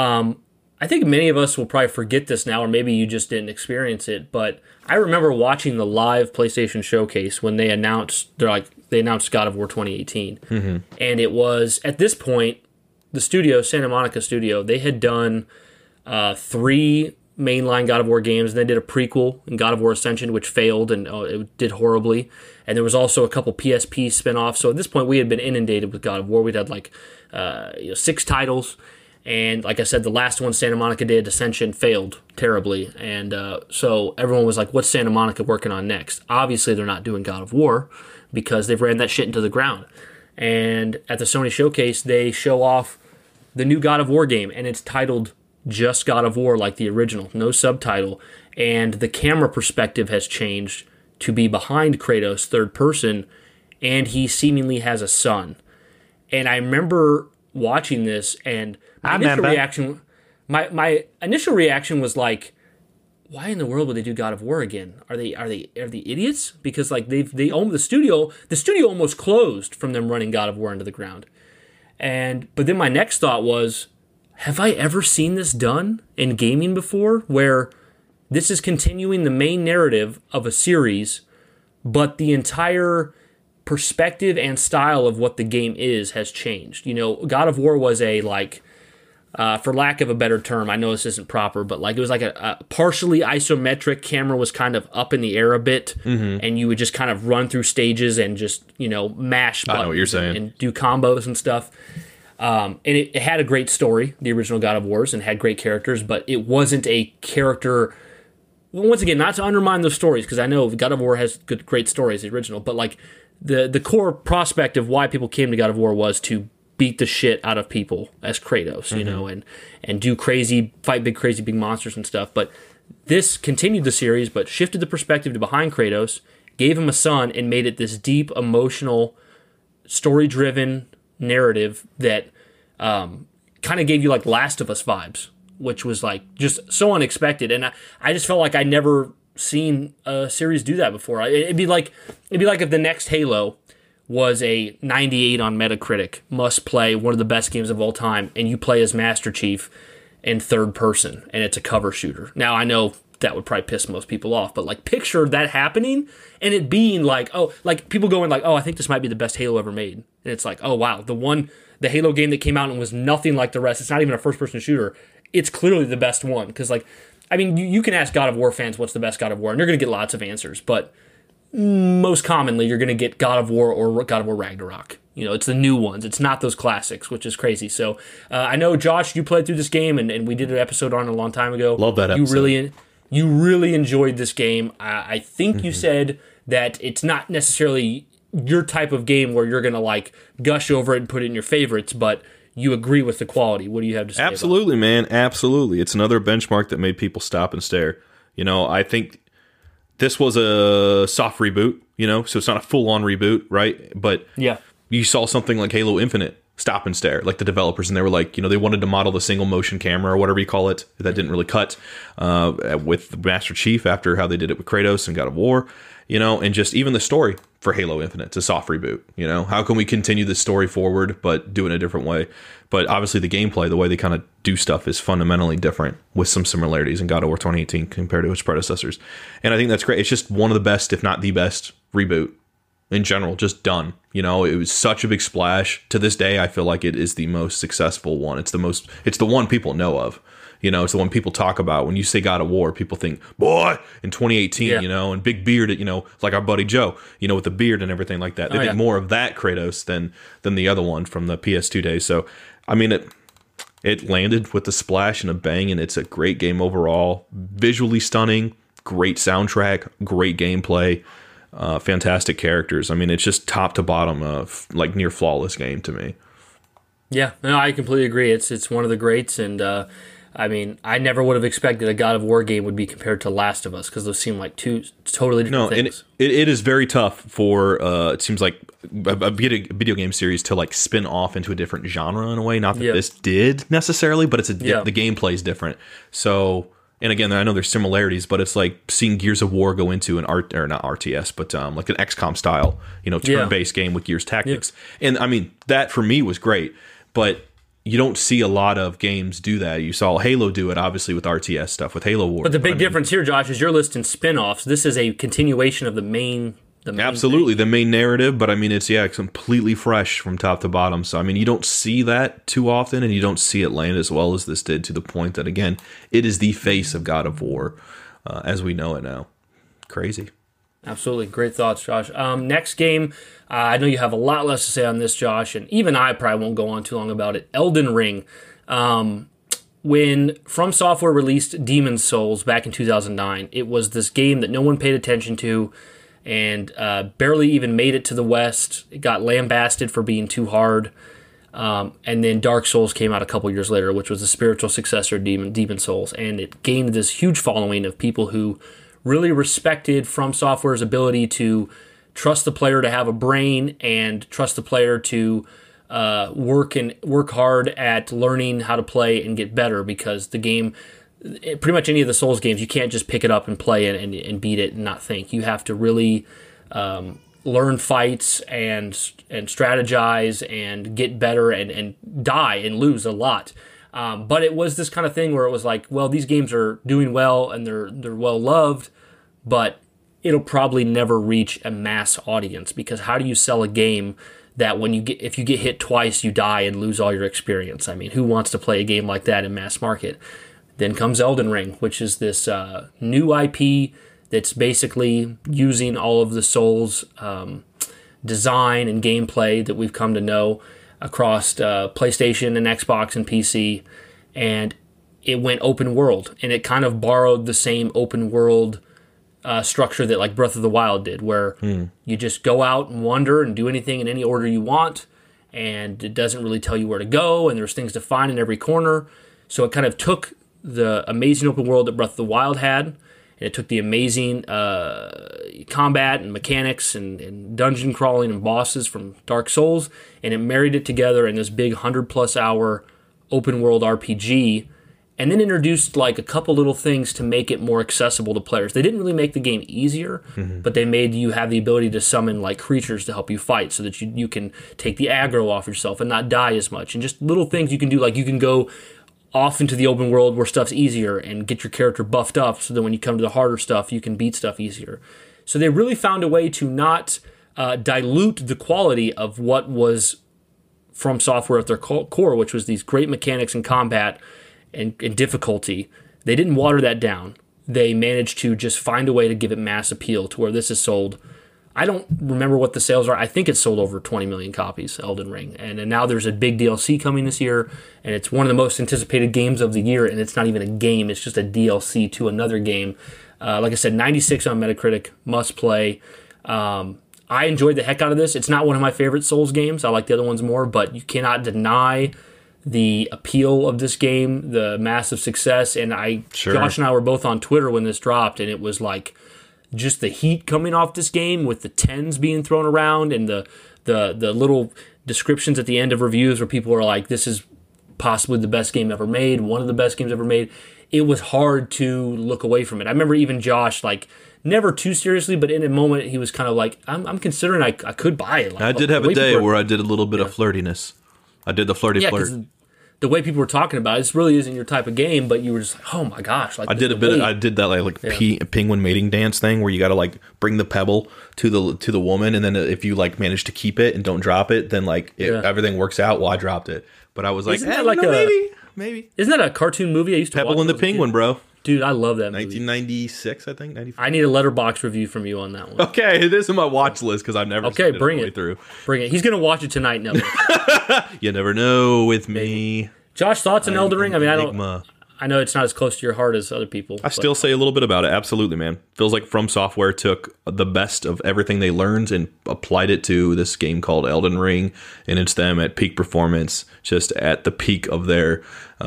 I think many of us will probably forget this now, or maybe you just didn't experience it, but I remember watching the live PlayStation showcase when they announced God of War 2018. Mm-hmm. And it was, at this point, the studio, Santa Monica studio, they had done 3 mainline God of War games. And they did a prequel in God of War Ascension, which failed and it did horribly. And there was also a couple PSP spinoffs. So at this point, we had been inundated with God of War. We'd had like 6 titles. And like I said, the last one Santa Monica did, Ascension, failed terribly. And so everyone was like, what's Santa Monica working on next? Obviously, they're not doing God of War because they've ran that shit into the ground. And at the Sony Showcase, they show off the new God of War game, and it's titled just God of War, like the original, no subtitle. And the camera perspective has changed to be behind Kratos, third person, and he seemingly has a son. And I remember watching this, and my initial reaction was like, why in the world would they do God of War again? Are they idiots? Because like they own the studio almost closed from them running God of War into the ground. But then my next thought was, have I ever seen this done in gaming before, where this is continuing the main narrative of a series, but the entire perspective and style of what the game has changed? You know, God of War was a like, for lack of a better term, I know this isn't proper, but like it was like a partially isometric camera, was kind of up in the air a bit, and you would just kind of run through stages and just, you know, mash buttons. I know what you're saying. And do combos and stuff. And it had a great story, the original God of Wars, and had great characters, but it wasn't a character. Well, once again, not to undermine those stories, because I know God of War has great stories, the original, but like the core prospect of why people came to God of War was to beat the shit out of people as Kratos, you know, and do fight big crazy big monsters and stuff. But this continued the series, but shifted the perspective to behind Kratos, gave him a son, and made it this deep, emotional, story-driven narrative that kind of gave you like Last of Us vibes, which was like just so unexpected. And I just felt like I never seen a series do that before. It'd be like if the next Halo was a 98 on Metacritic, must play, one of the best games of all time, and you play as Master Chief in third person, and it's a cover shooter. Now, I know that would probably piss most people off, but like picture that happening and it being like, oh, like people going like, oh, I think this might be the best Halo ever made. And it's like, oh, wow, the Halo game that came out and was nothing like the rest, it's not even a first-person shooter, it's clearly the best one. Because like, I mean, you can ask God of War fans what's the best God of War, and you're going to get lots of answers, but most commonly, you're going to get God of War or God of War Ragnarok. You know, it's the new ones. It's not those classics, which is crazy. So I know, Josh, you played through this game, and we did an episode on it a long time ago. Love that episode. You really enjoyed this game. I think you said that it's not necessarily your type of game where you're going to like gush over it and put it in your favorites, but you agree with the quality. What do you have to say? Absolutely, man. Absolutely. It's another benchmark that made people stop and stare. You know, I think this was a soft reboot, you know, so it's not a full-on reboot, right? But yeah, you saw something like Halo Infinite stop and stare, like the developers, and they were like, you know, they wanted to model the single motion camera or whatever you call it. That didn't really cut with Master Chief after how they did it with Kratos and God of War, you know, and just even the story for Halo Infinite, it's a soft reboot, you know. How can we continue this story forward but do it in a different way? But obviously the gameplay, the way they kind of do stuff is fundamentally different with some similarities in God of War 2018 compared to its predecessors. And I think that's great. It's just one of the best, if not the best, reboot in general, just done. You know, it was such a big splash. To this day, I feel like it is the most successful one. It's the one people know of. You know, it's the one people talk about. When you say God of War, people think, boy, in 2018, you know, and big beard, you know, like our buddy Joe, you know, with the beard and everything like that. They think more of that Kratos than the other one from the PS2 days. So, I mean, it landed with a splash and a bang, and it's a great game overall. Visually stunning, great soundtrack, great gameplay, fantastic characters. I mean, it's just top to bottom of like near flawless game to me. Yeah, no, I completely agree. It's one of the greats, and I mean, I never would have expected a God of War game would be compared to Last of Us, because those seem like two totally different things. And it is very tough for, it seems like, a video game series to like spin off into a different genre in a way. Not that this did necessarily, but the gameplay is different. So, and again, I know there's similarities, but it's like seeing Gears of War go into not RTS, but like an XCOM style, you know, turn-based game with Gears Tactics. Yeah. And I mean, that for me was great, but you don't see a lot of games do that. You saw Halo do it, obviously, with RTS stuff, with Halo Wars. But the big difference here, Josh, is you're listing spin-offs. This is a continuation of the main the main Absolutely, thing. the main narrative, but I mean, it's completely fresh from top to bottom. So I mean, you don't see that too often, and you don't see it land as well as this did. To the point that again, it is the face of God of War, as we know it now. Crazy. Absolutely. Great thoughts, Josh. Next game, I know you have a lot less to say on this, Josh, and even I probably won't go on too long about it. Elden Ring. When From Software released Demon's Souls back in 2009, it was this game that no one paid attention to and barely even made it to the West. It got lambasted for being too hard. And then Dark Souls came out a couple years later, which was the spiritual successor of Demon's Souls, and it gained this huge following of people who really respected From Software's ability to trust the player to have a brain and trust the player to work hard at learning how to play and get better, because the game, pretty much any of the Souls games, you can't just pick it up and play it and beat it and not think. You have to really learn fights and strategize and get better and die and lose a lot. But it was this kind of thing where it was like, well, these games are doing well and they're well loved, but it'll probably never reach a mass audience, because how do you sell a game that if you get hit twice, you die and lose all your experience? I mean, who wants to play a game like that in mass market? Then comes Elden Ring, which is this new IP that's basically using all of the Souls design and gameplay that we've come to know across PlayStation and Xbox and PC, and it went open world, and it kind of borrowed the same open world structure that like Breath of the Wild did, where you just go out and wander and do anything in any order you want, and it doesn't really tell you where to go, and there's things to find in every corner. So it kind of took the amazing open world that Breath of the Wild had, and it took the amazing combat and mechanics and dungeon crawling and bosses from Dark Souls, and it married it together in this big 100+ hour open world RPG, and then introduced like a couple little things to make it more accessible to players. They didn't really make the game easier, but they made you have the ability to summon like creatures to help you fight, so that you can take the aggro off yourself and not die as much. And just little things you can do, like you can go off into the open world where stuff's easier and get your character buffed up, so that when you come to the harder stuff, you can beat stuff easier. So they really found a way to not dilute the quality of what was From Software at their core, which was these great mechanics in combat and difficulty. They didn't water that down. They managed to just find a way to give it mass appeal, to where this is sold. I don't remember what the sales are. I think it's sold over 20 million copies, Elden Ring. And now there's a big DLC coming this year, and it's one of the most anticipated games of the year, and it's not even a game. It's just a DLC to another game. Like I said, 96 on Metacritic, must play. I enjoyed the heck out of this. It's not one of my favorite Souls games. I like the other ones more, but you cannot deny the appeal of this game, the massive success. And Josh and I were both on Twitter when this dropped, and it was like just the heat coming off this game, with the 10s being thrown around and the little descriptions at the end of reviews where people are like, this is possibly the best game ever made, one of the best games ever made. It was hard to look away from it. I remember even Josh, like, never too seriously, but in a moment he was kind of like, I'm considering I could buy it. Like, I did have a day where I did a little bit of flirtiness. I did the flirty flirt. The way people were talking about it, this really isn't your type of game, but you were just like, oh my gosh. Like, I did that penguin mating dance thing where you got to like bring the pebble to the woman, and then if you like manage to keep it and don't drop it, then like everything works out. Well, I dropped it, but I was like, maybe. Isn't that a cartoon movie I used to watch? Pebble and the Penguin, bro. Dude, I love that movie. 1996, I think. 95. I need a letterbox review from you on that one. Okay, this is my watch list because I've never seen it all the way through. Bring it. He's going to watch it tonight. No. You never know with me. Josh, thoughts on Elden Ring? I mean, I know it's not as close to your heart as other people. I still say a little bit about it. Absolutely, man. Feels like From Software took the best of everything they learned and applied it to this game called Elden Ring, and it's them at peak performance, just at the peak of their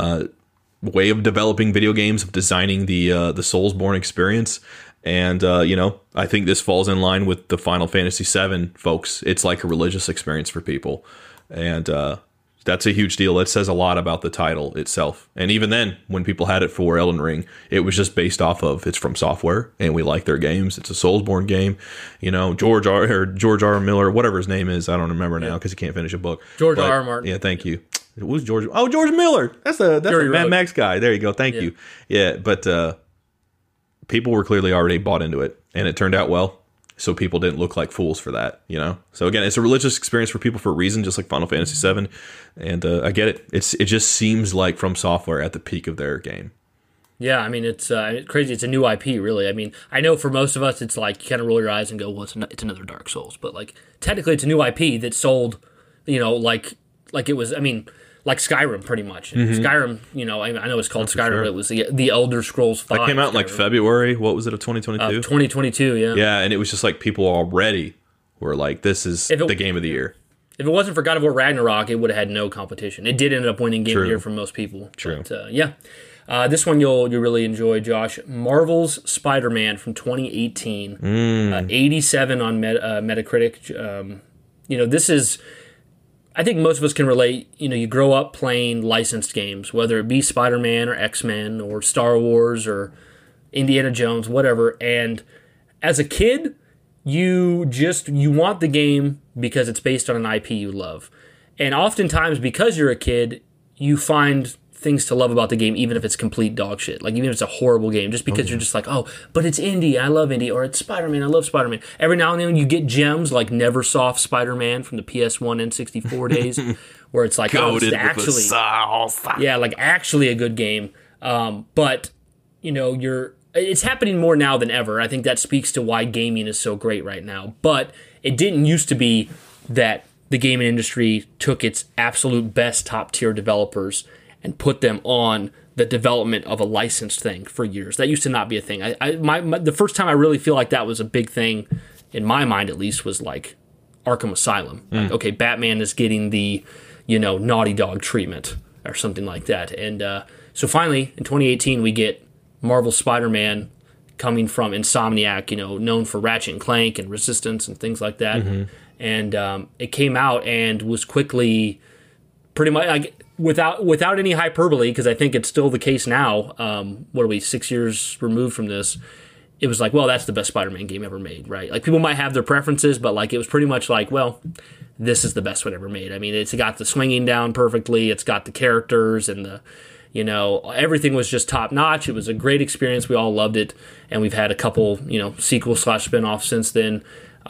way of developing video games, of designing the Soulsborne experience. And, I think this falls in line with the Final Fantasy VII, folks. It's like a religious experience for people. And that's a huge deal. It says a lot about the title itself. And even then, when people had it for Elden Ring, it was just based off of it's From Software, and we like their games. It's a Soulsborne game. George R. Miller, whatever his name is, I don't remember now because he can't finish a book. George R. Martin. Yeah, thank you. It was George. Oh, George Miller. That's a Mad Max guy. There you go. Thank you. Yeah, but people were clearly already bought into it, and it turned out well. so people didn't look like fools for that, you know? So again, it's a religious experience for people for a reason, just like Final Fantasy VII. And I get it. It just seems like From Software at the peak of their game. Yeah, I mean, it's crazy. It's a new IP, really. I mean, I know for most of us, it's like you kind of roll your eyes and go, well, it's another Dark Souls. But like, technically, it's a new IP that sold, you know, like it was, I mean, like Skyrim, pretty much. Skyrim, you know, I know it's called Skyrim, sure. but it was the Elder Scrolls 5. That came out in like February. What was it, of 2022? 2022, yeah. Yeah, and it was just like people already were like, this is the game of the year. If it wasn't for God of War Ragnarok, it would have had no competition. It did end up winning Game of the Year for most people. True. But, yeah. This one you'll really enjoy, Josh. Marvel's Spider-Man from 2018. 87 on Metacritic. You know, this is... I think most of us can relate. You know, you grow up playing licensed games, whether it be Spider-Man or X-Men or Star Wars or Indiana Jones, whatever. And as a kid, you want the game because it's based on an IP you love. And oftentimes, because you're a kid, you find things to love about the game, even if it's complete dog shit. Like, even if it's a horrible game, just because you're just like, oh, but it's indie, I love indie, or it's Spider-Man, I love Spider-Man. Every now and then you get gems like Neversoft Spider-Man from the PS1 and 64 days, where it's like, oh, it's actually, yeah, like actually a good game. But, you know, it's happening more now than ever. I think that speaks to why gaming is so great right now. But it didn't used to be that the gaming industry took its absolute best top-tier developers and put them on the development of a licensed thing for years. That used to not be a thing. The first time I really feel like that was a big thing, in my mind at least, was like Arkham Asylum. Like, okay, Batman is getting the, you know, Naughty Dog treatment or something like that. And so finally, in 2018, we get Marvel Spider-Man coming from Insomniac, you know, known for Ratchet and Clank and Resistance and things like that. And it came out and was quickly pretty much... like, without any hyperbole, because I think it's still the case now, what are we, 6 years removed from this, it was like, well, that's the best Spider-Man game ever made, right? Like, people might have their preferences, but like, it was pretty much like, well, this is the best one ever made. I mean, it's got the swinging down perfectly, it's got the characters and the, you know, everything was just top notch. It was a great experience, we all loved it, and we've had a couple, you know, sequel/spinoffs since then.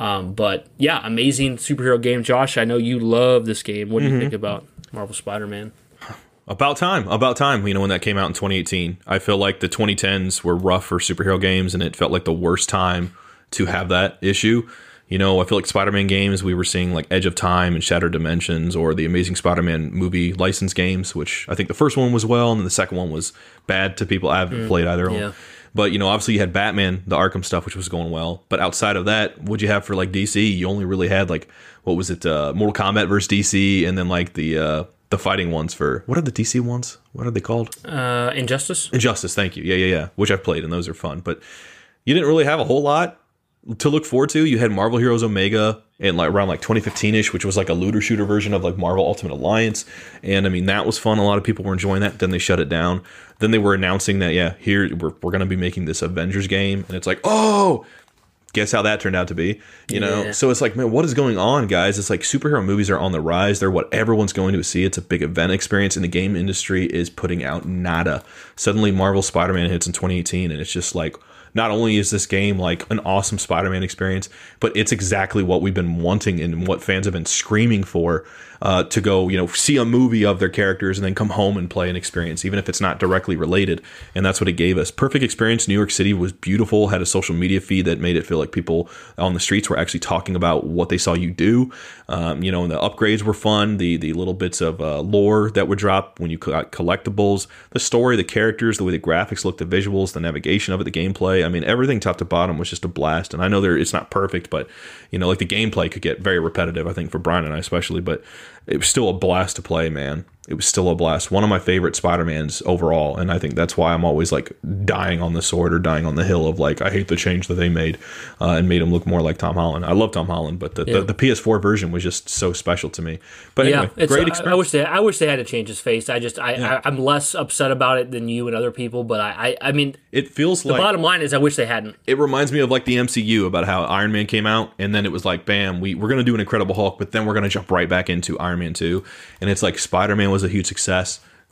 But yeah, amazing superhero game. Josh, I know you love this game. What do you think about Marvel Spider-Man? About time. You know, when that came out in 2018, I feel like the 2010s were rough for superhero games, and it felt like the worst time to have that issue. You know, I feel like Spider-Man games, we were seeing like Edge of Time and Shattered Dimensions, or the Amazing Spider-Man movie license games, which I think the first one was well, and then the second one was bad to people. I haven't played either of them. But, you know, obviously you had Batman, the Arkham stuff, which was going well. But outside of that, what'd you have for, like, DC? You only really had, like, what was it, Mortal Kombat versus DC, and then, like, the fighting ones for... What are the DC ones? What are they called? Injustice. Injustice, thank you. Yeah. Which I've played, and those are fun. But you didn't really have a whole lot to look forward to. You had Marvel Heroes Omega in like around like 2015-ish, which was like a looter shooter version of like Marvel Ultimate Alliance. And I mean, that was fun. A lot of people were enjoying that. Then they shut it down. Then they were announcing that, yeah, here we're going to be making this Avengers game. And it's like, oh, guess how that turned out to be, you know? So it's like, man, what is going on, guys? It's like superhero movies are on the rise. They're what everyone's going to see. It's a big event experience, and the game industry is putting out nada. Suddenly Marvel Spider-Man hits in 2018, and it's just like, not only is this game like an awesome Spider-Man experience, but it's exactly what we've been wanting and what fans have been screaming for, to go, you know, see a movie of their characters and then come home and play an experience, even if it's not directly related. And that's what it gave us. Perfect experience. New York City was beautiful, had a social media feed that made it feel like people on the streets were actually talking about what they saw you do. You know, and the upgrades were fun. The little bits of lore that would drop when you got collectibles, the story, the characters, the way the graphics looked, the visuals, the navigation of it, the gameplay. I mean, everything top to bottom was just a blast. And I know it's not perfect, but, you know, like the gameplay could get very repetitive, I think, for Brian and I especially, but it was still a blast to play, man. It was still a blast. One of my favorite Spider-Mans overall, and I think that's why I'm always like dying on the sword or dying on the hill of like, I hate the change that they made and made him look more like Tom Holland. I love Tom Holland, but the PS4 version was just so special to me. But anyway, great experience. I wish they had to change his face. I'm less upset about it than you and other people, but I mean, it feels like the bottom line is I wish they hadn't. It reminds me of like the MCU about how Iron Man came out, and then it was like, bam, we're going to do an Incredible Hulk, but then we're going to jump right back into Iron Man 2, and it's like Spider-Man was a huge success.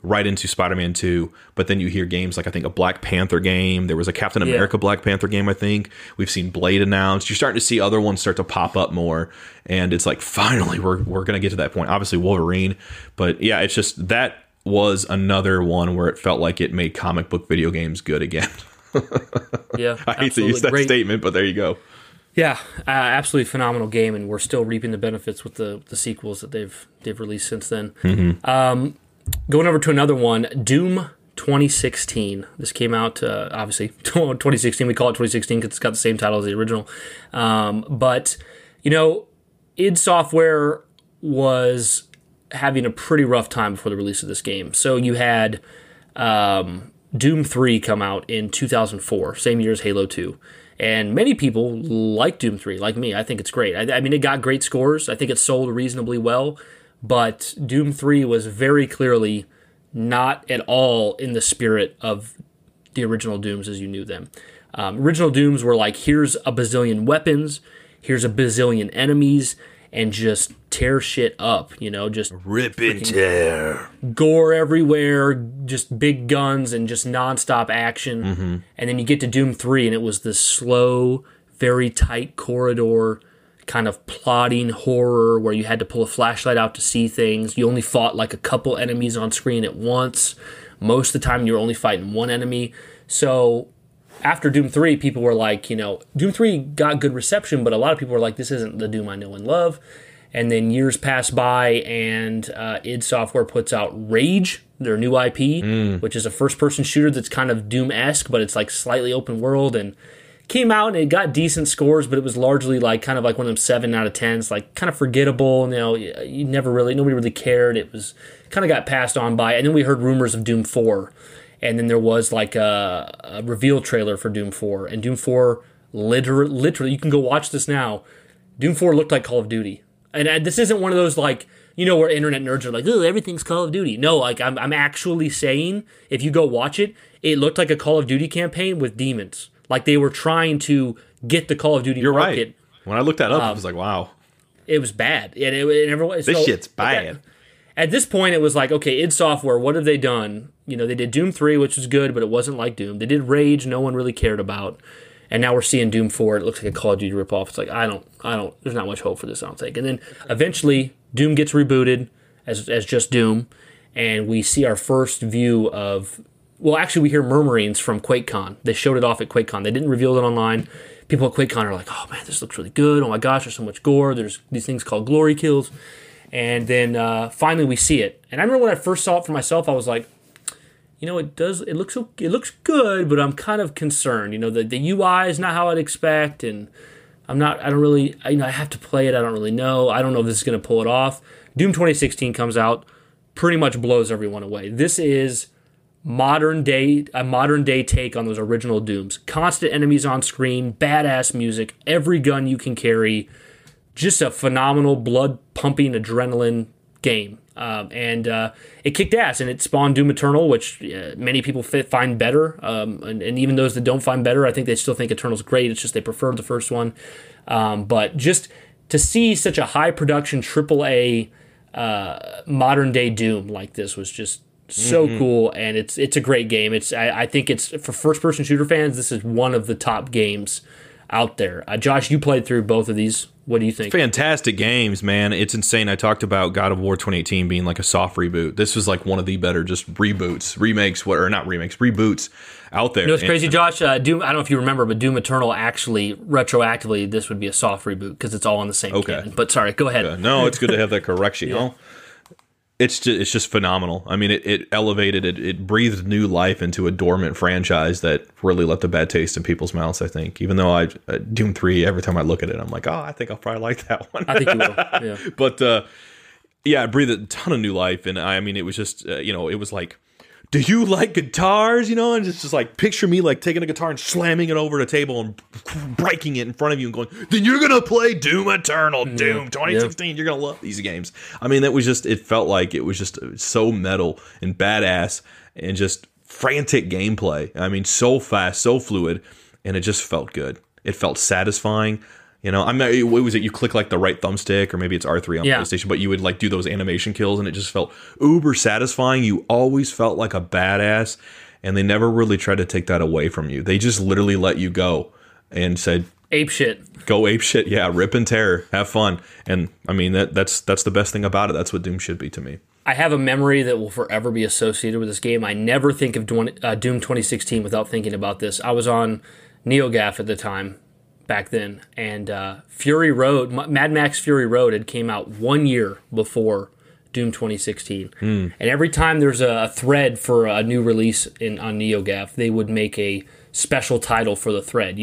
right into Spider-Man 2, but then you hear games like, I think, a Black Panther game. There was a Captain America Black Panther game, I think. We've seen Blade announced. You're starting to see other ones start to pop up more, and it's like, finally, we're going to get to that point. Obviously, Wolverine, but yeah, it's just that was another one where it felt like it made comic book video games good again. Yeah, I hate to use that statement, but there you go. Yeah, absolutely phenomenal game, and we're still reaping the benefits with the sequels that they've released since then. Going over to another one, Doom 2016. This came out, obviously, 2016. We call it 2016 because it's got the same title as the original. But, id Software was having a pretty rough time before the release of this game. So you had Doom 3 come out in 2004, same year as Halo 2. And many people like Doom 3, like me. I think it's great. I mean, it got great scores. I think it sold reasonably well. But Doom 3 was very clearly not at all in the spirit of the original Dooms as you knew them. Original Dooms were like, here's a bazillion weapons, here's a bazillion enemies, and just tear shit up, just rip and tear. Gore everywhere, just big guns and just nonstop action. And then you get to Doom 3 and it was this slow, very tight corridor kind of plotting horror where you had to pull a flashlight out to see things. You only fought like a couple enemies on screen at once. Most of the time you were only fighting one enemy. So after Doom 3, people were like, Doom 3 got good reception, but a lot of people were like, this isn't the Doom I know and love. And then years pass by and id Software puts out Rage, their new IP, which is a first-person shooter that's kind of Doom-esque, but it's like slightly open world, and came out and it got decent scores, but it was largely like kind of like one of them 7 out of 10s, like kind of forgettable. Nobody really cared. It was kind of got passed on by. And then we heard rumors of Doom 4, and then there was like a reveal trailer for Doom 4, and Doom 4 literally, you can go watch this now. Doom 4 looked like Call of Duty, and this isn't one of those like, where internet nerds are like, oh, everything's Call of Duty. No, like I'm actually saying, if you go watch it, it looked like a Call of Duty campaign with demons. Like they were trying to get the Call of Duty You're market. Right. When I looked that up, I was like, wow. It was bad. And everyone, this shit's bad. At this point, it was like, okay, id Software, what have they done? They did Doom 3, which was good, but it wasn't like Doom. They did Rage, no one really cared about. And now we're seeing Doom 4. It looks like a Call of Duty ripoff. It's like, I don't, there's not much hope for this, I don't think. And then eventually, Doom gets rebooted as just Doom, and we see our first view of, well, actually, we hear murmurings from QuakeCon. They showed it off at QuakeCon. They didn't reveal it online. People at QuakeCon are like, oh, man, this looks really good. Oh, my gosh, there's so much gore. There's these things called glory kills. And then finally we see it. And I remember when I first saw it for myself, I was like, it looks good, but I'm kind of concerned. The UI is not how I'd expect, and I have to play it. I don't really know. I don't know if this is going to pull it off. Doom 2016 comes out, pretty much blows everyone away. This is a modern day take on those original Dooms. Constant enemies on screen, badass music, every gun you can carry, just a phenomenal blood-pumping adrenaline game. And it kicked ass, and it spawned Doom Eternal, which many people find better. And even those that don't find better, I think they still think Eternal's great. It's just they prefer the first one. But just to see such a high-production AAA modern-day Doom like this was just so cool, and it's a great game. I think it's, for first-person shooter fans, this is one of the top games out there. Josh, you played through both of these. What do you think? Fantastic games, man. It's insane. I talked about God of War 2018 being like a soft reboot. This was like one of the better just reboots out there. It's crazy, Josh? Doom, I don't know if you remember, but Doom Eternal actually, retroactively, this would be a soft reboot because it's all on the same canon. But sorry, go ahead. No, it's good to have that correction. Yeah. It's just phenomenal. I mean, it elevated, it breathed new life into a dormant franchise that really left a bad taste in people's mouths, I think. Even though Doom 3, every time I look at it, I'm like, oh, I think I'll probably like that one. I think you will, yeah. But, it breathed a ton of new life. And I mean, it was just, it was like, do you like guitars? And it's just like, picture me like taking a guitar and slamming it over the table and breaking it in front of you and going, then you're going to play Doom Eternal, Doom 2016. Yeah. You're going to love these games. I mean, it felt like it was just so metal and badass and just frantic gameplay. I mean, so fast, so fluid, and it just felt good. It felt satisfying. I mean, what was it? You click like the right thumbstick, or maybe it's R3 on PlayStation, but you would like do those animation kills, and it just felt uber satisfying. You always felt like a badass, and they never really tried to take that away from you. They just literally let you go and said, ape shit. Go ape shit. Yeah, rip and tear. Have fun. And I mean, that's the best thing about it. That's what Doom should be to me. I have a memory that will forever be associated with this game. I never think of Doom 2016 without thinking about this. I was on NeoGAF at the time, back then, and Fury Road, Mad Max Fury Road had came out 1 year before Doom 2016. And every time there's a thread for a new release on NeoGAF, they would make a special title for the thread.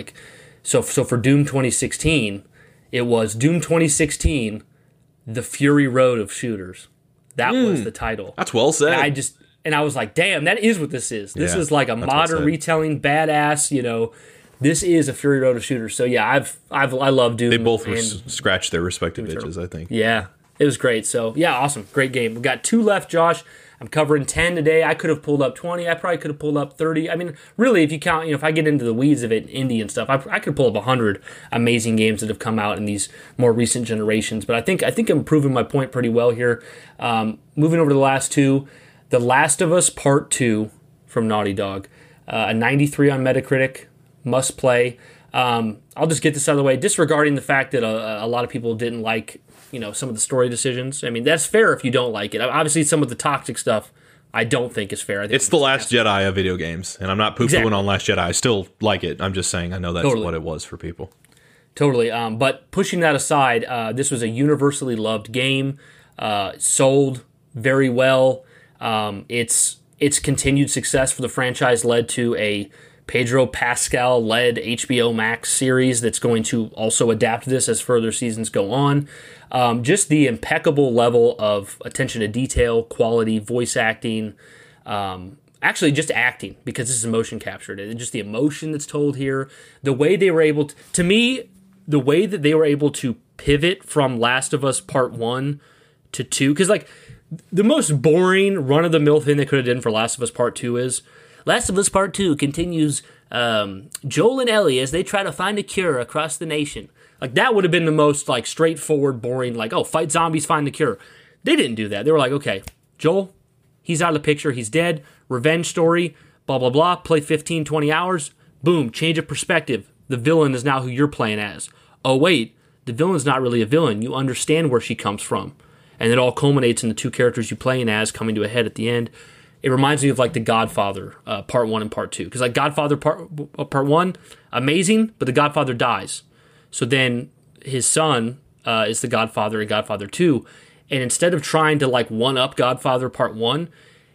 So for Doom 2016, it was Doom 2016, The Fury Road of Shooters. That was the title. That's well said. And I was like, damn, that is what this is. This is like a modern retelling, badass, this is a Fury Road of Shooters. So yeah, I love Doom. They both scratched their respective itches, I think. Yeah, it was great. So yeah, awesome. Great game. We've got 2 left, Josh. I'm covering 10 today. I could have pulled up 20. I probably could have pulled up 30. I mean, really, if you count, if I get into the weeds of it, indie and stuff, I could pull up 100 amazing games that have come out in these more recent generations. But I think I'm proving my point pretty well here. Moving over to the last 2, The Last of Us Part 2 from Naughty Dog, a 93 on Metacritic, must play. I'll just get this out of the way, disregarding the fact that a lot of people didn't like some of the story decisions. I mean, that's fair if you don't like it. Obviously, some of the toxic stuff I don't think is fair. I think it's the Last Jedi of video games, and I'm not poo-pooing on Last Jedi. I still like it. I'm just saying I know that's what it was for people. Totally. But pushing that aside, this was a universally loved game, sold very well. Its continued success for the franchise led to a Pedro Pascal-led HBO Max series that's going to also adapt this as further seasons go on. Just the impeccable level of attention to detail, quality, voice acting, actually just acting, because this is motion captured, and just the emotion that's told here, the way they were able to me, the way that they were able to pivot from Last of Us Part 1 to 2, because like the most boring run-of-the-mill thing they could have done for Last of Us Part 2 is Last of Us Part 2 continues Joel and Ellie as they try to find a cure across the nation. Like, that would have been the most, like, straightforward, boring, like, oh, fight zombies, find the cure. They didn't do that. They were like, okay, Joel, he's out of the picture, he's dead, revenge story, blah, blah, blah, play 15, 20 hours, boom, change of perspective. The villain is now who you're playing as. Oh, wait, the villain's not really a villain. You understand where she comes from. And it all culminates in the 2 characters you playing as coming to a head at the end. It reminds me of like The Godfather Part 1 and Part 2. Because like Godfather Part 1, amazing, but the Godfather dies. So then his son is the Godfather in Godfather 2. And instead of trying to like one-up Godfather Part 1,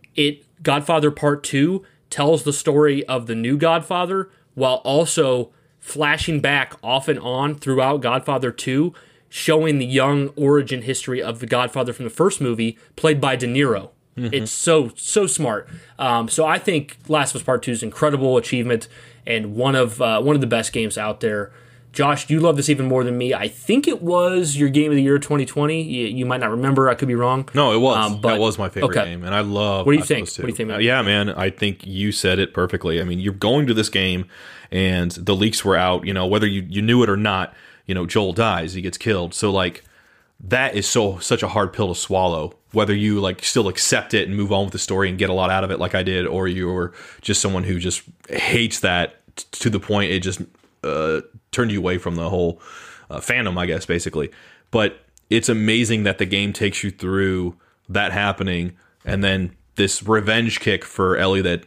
Godfather Part 2 tells the story of the new Godfather while also flashing back off and on throughout Godfather 2, showing the young origin history of the Godfather from the first movie, played by De Niro. Mm-hmm. It's so smart. So I think Last of Us Part 2 is an incredible achievement and one of the best games out there. Josh, you love this even more than me. I think it was your game of the year 2020. You might not remember. I could be wrong. No, it was. That was my favorite game, and I love. What do you think? What do you think? Yeah, man, I think you said it perfectly. I mean, you're going to this game, and the leaks were out. Whether you knew it or not, Joel dies, he gets killed. So like, that is such a hard pill to swallow. Whether you like still accept it and move on with the story and get a lot out of it, like I did, or you're just someone who just hates that to the point it just turned you away from the whole fandom, I guess, basically. But it's amazing that the game takes you through that happening, and then this revenge kick for Ellie that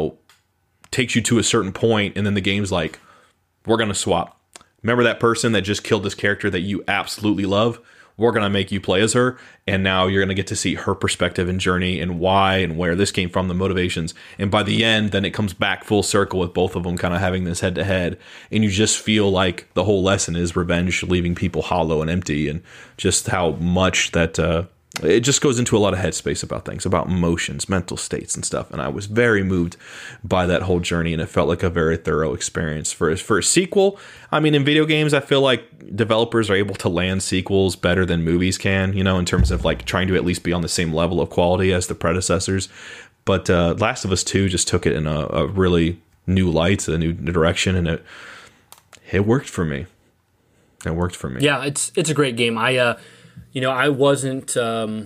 takes you to a certain point, and then the game's like, we're gonna swap. Remember that person that just killed this character that you absolutely love? We're going to make you play as her, and now you're going to get to see her perspective and journey and why and where this came from, the motivations. And by the end, then it comes back full circle with both of them kind of having this head-to-head, and you just feel like the whole lesson is revenge leaving people hollow and empty, and just how much that it just goes into a lot of headspace about things, about emotions, mental states and stuff. And I was very moved by that whole journey, and it felt like a very thorough experience. For a sequel, I mean, in video games, I feel like developers are able to land sequels better than movies can, in terms of like trying to at least be on the same level of quality as the predecessors. But Last of Us 2 just took it in a really new light, a new direction, and it worked for me. It worked for me. Yeah, it's a great game. I wasn't.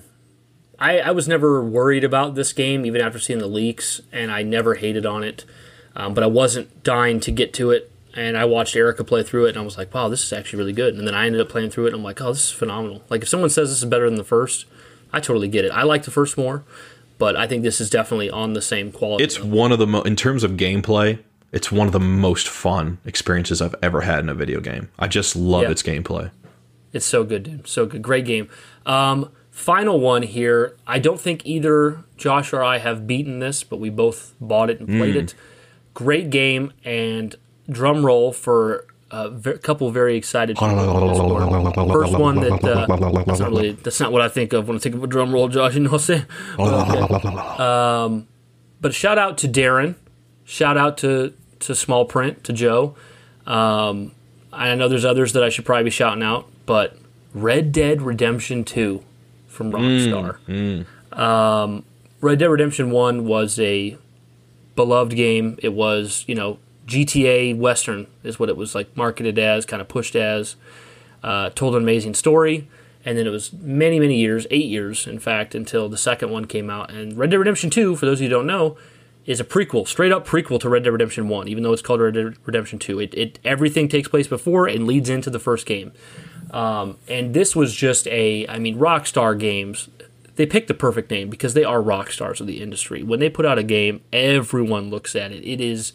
I was never worried about this game, even after seeing the leaks, and I never hated on it. But I wasn't dying to get to it, and I watched Erica play through it, and I was like, wow, this is actually really good. And then I ended up playing through it, and I'm like, oh, this is phenomenal. Like, if someone says this is better than the first, I totally get it. I like the first more, but I think this is definitely on the same quality. It's one of the in terms of gameplay, it's one of the most fun experiences I've ever had in a video game. I just love its gameplay. It's so good, dude. So good. Great game. Final one here. I don't think either Josh or I have beaten this, but we both bought it and played it. Great game, and drum roll for a couple of very excited people. First one that's not what I think of when I think of a drum roll, Josh. You know what I'm saying? But shout out to Darren. Shout out to Small Print, to Joe. I know there's others that I should probably be shouting out, but Red Dead Redemption 2 from Rockstar. Red Dead Redemption 1 was a beloved game. It was, GTA Western is what it was like marketed as, kind of pushed as. Told an amazing story. And then it was many, many years, 8 years, in fact, until the second one came out. And Red Dead Redemption 2, for those of you who don't know, is a prequel, straight up prequel to Red Dead Redemption 1, even though it's called Red Dead Redemption 2. Everything takes place before and leads into the first game. And this was just Rockstar Games, they picked the perfect name because they are rock stars of the industry. When they put out a game, everyone looks at it. It is,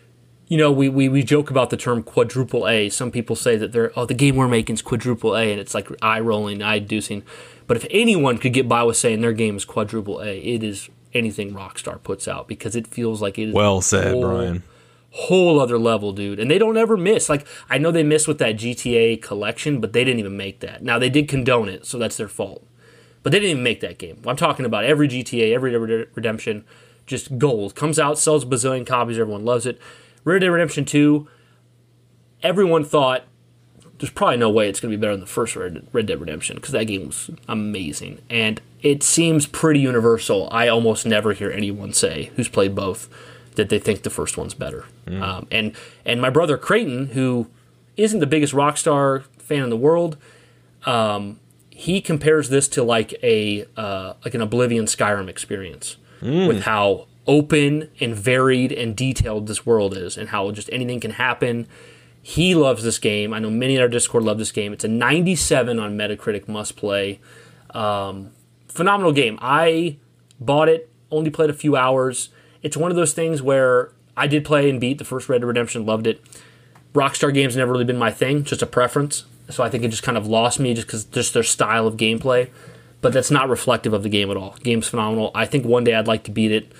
we joke about the term quadruple A. Some people say that the game we're making is quadruple A, and it's like eye-rolling, eye-inducing. But if anyone could get by with saying their game is quadruple A, it is anything Rockstar puts out, because it feels like it is well said, Brian. Whole other level, dude. And they don't ever miss. Like, I know they missed with that GTA collection, but they didn't even make that. Now, they did condone it, so that's their fault. But they didn't even make that game. I'm talking about every GTA, every Redemption, just gold. Comes out, sells a bazillion copies, everyone loves it. Red Dead Redemption 2, everyone thought there's probably no way it's going to be better than the first Red Dead Redemption, because that game was amazing. And it seems pretty universal. I almost never hear anyone say, who's played both, that they think the first one's better. And my brother Creighton, who isn't the biggest Rockstar fan in the world, he compares this to like an Oblivion Skyrim experience, with how open and varied and detailed this world is, and how just anything can happen. He loves this game. I know many in our Discord love this game. It's a 97 on Metacritic must play. Phenomenal game. I bought it, only played a few hours. It's one of those things where I did play and beat the first Red Dead Redemption, loved it. Rockstar games never really been my thing, just a preference. So I think it just kind of lost me just because just their style of gameplay. But that's not reflective of the game at all. The game's phenomenal. I think one day I'd like to beat it.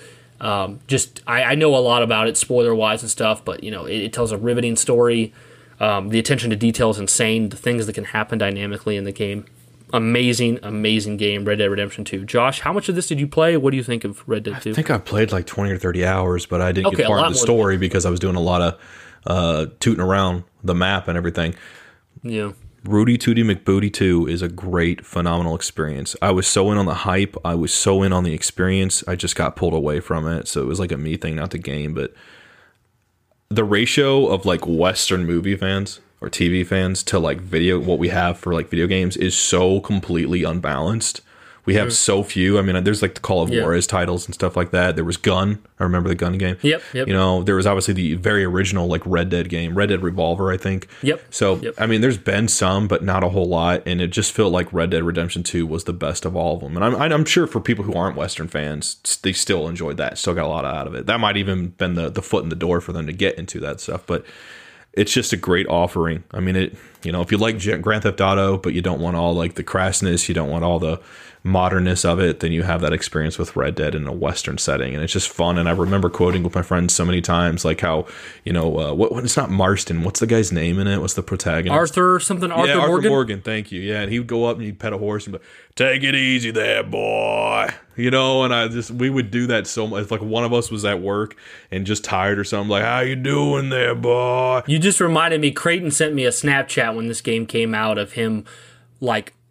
I know a lot about it, spoiler-wise and stuff, but it tells a riveting story. The attention to detail is insane. The things that can happen dynamically in the game. Amazing, amazing game, Red Dead Redemption 2. Josh, how much of this did you play? What do you think of Red Dead 2? I think I played like 20 or 30 hours, but I didn't get far into the story because I was doing a lot of tooting around the map and everything. Yeah. Rudy Tooty McBooty 2 is a great, phenomenal experience. I was so in on the hype. I was so in on the experience. I just got pulled away from it. So it was like a me thing, not the game. But the ratio of like Western movie fans or TV fans to like what we have for like video games is so completely unbalanced. We have so few. I mean, there's like the Call of Juarez titles and stuff like that. There was Gun. I remember the Gun game. Yep. There was obviously the very original like Red Dead game, Red Dead Revolver, I think. Yep. So, I mean, there's been some, but not a whole lot. And it just felt like Red Dead Redemption 2 was the best of all of them. And I'm sure for people who aren't Western fans, they still enjoyed that. Still got a lot out of it. That might even been the foot in the door for them to get into that stuff. But it's just a great offering. I mean, if you like Grand Theft Auto, but you don't want all like the crassness, you don't want all the modernness of it, then you have that experience with Red Dead in a Western setting, and it's just fun. And I remember quoting with my friends so many times, like how what it's not Marston. What's the guy's name in it? What's the protagonist? Arthur Arthur Morgan. Thank you. Yeah, and he would go up and he'd pet a horse and be like, "Take it easy there, boy." And we would do that so much. It's like one of us was at work and just tired or something, like, "How you doing there, boy?" You just reminded me. Creighton sent me a Snapchat when this game came out of him, like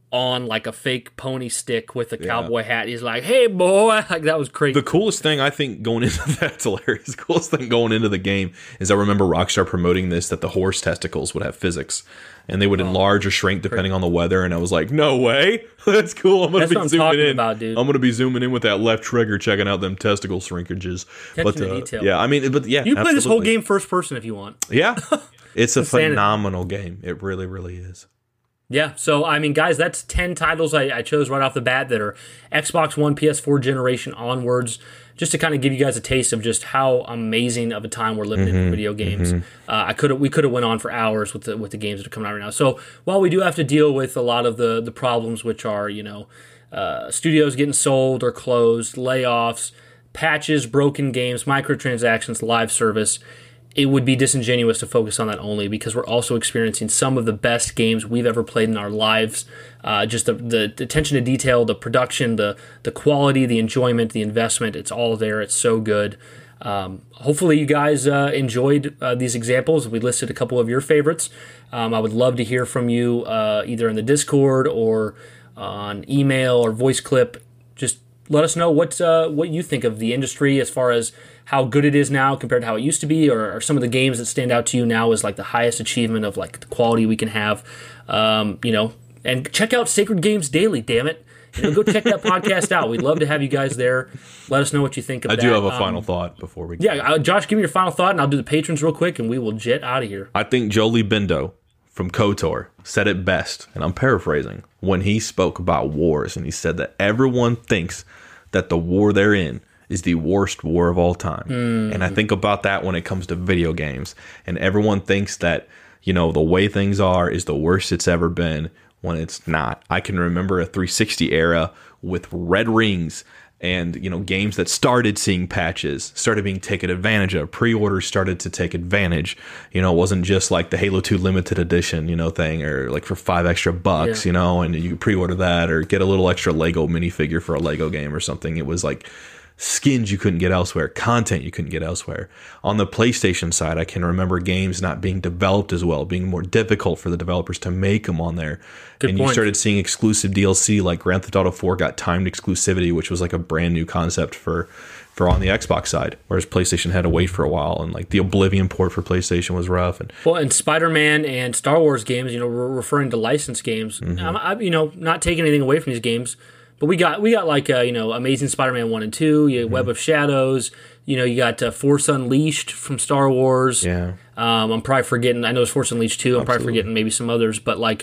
on like a fake pony stick with a cowboy hat. He's like, "Hey, boy!" Like that was crazy. The coolest thing I think going into that's hilarious. The coolest thing going into the game is I remember Rockstar promoting this, that the horse testicles would have physics and they would enlarge or shrink depending on the weather. And I was like, no way, that's cool. I'm gonna be zooming in. Dude. I'm gonna be zooming in with that left trigger, checking out them testicle shrinkages. Catching the detail. Yeah, I mean, but yeah, you can play this whole game first person if you want. Yeah, it's a phenomenal game. It really, really is. Yeah, so, I mean, guys, that's 10 titles I chose right off the bat that are Xbox One, PS4 generation onwards, just to kind of give you guys a taste of just how amazing of a time we're living in for video games. We could have went on for hours with the games that are coming out right now. So, while we do have to deal with a lot of the problems, which are, studios getting sold or closed, layoffs, patches, broken games, microtransactions, live service, it would be disingenuous to focus on that only, because we're also experiencing some of the best games we've ever played in our lives. Just the attention to detail, the production, the quality, the enjoyment, the investment, it's all there. It's so good. Hopefully you guys enjoyed these examples. We listed a couple of your favorites. I would love to hear from you either in the Discord or on email or voice clip. Just let us know what you think of the industry as far as how good it is now compared to how it used to be, or some of the games that stand out to you now as like the highest achievement of like the quality we can have. And check out Sacred Games Daily, damn it. Go check that podcast out. We'd love to have you guys there. Let us know what you think of that. I do have a final thought before we Josh, give me your final thought, and I'll do the patrons real quick, and we will jet out of here. I think Jolie Bindo from KOTOR said it best, and I'm paraphrasing, when he spoke about wars, and he said that everyone thinks that the war they're in is the worst war of all time. And I think about that when it comes to video games. And everyone thinks that, the way things are is the worst it's ever been, when it's not. I can remember a 360 era with red rings and, games that started seeing patches, started being taken advantage of. Pre-orders started to take advantage. It wasn't just like the Halo 2 limited edition, thing, or like for $5 extra, and you pre-order that or get a little extra Lego minifigure for a Lego game or something. It was like skins you couldn't get elsewhere, content you couldn't get elsewhere. On the PlayStation side, I can remember games not being developed as well, being more difficult for the developers to make them on there. Good point. You started seeing exclusive DLC, like Grand Theft Auto 4 got timed exclusivity, which was like a brand new concept for on the Xbox side, whereas PlayStation had to wait for a while, and like the Oblivion port for PlayStation was rough. And Spider-Man and Star Wars games, we're referring to licensed games. Not taking anything away from these games, but we got like Amazing Spider-Man 1 and 2, you Web of Shadows, you got Force Unleashed from Star Wars. Yeah. I'm probably forgetting, I know it's Force Unleashed 2, I'm probably forgetting maybe some others, but like,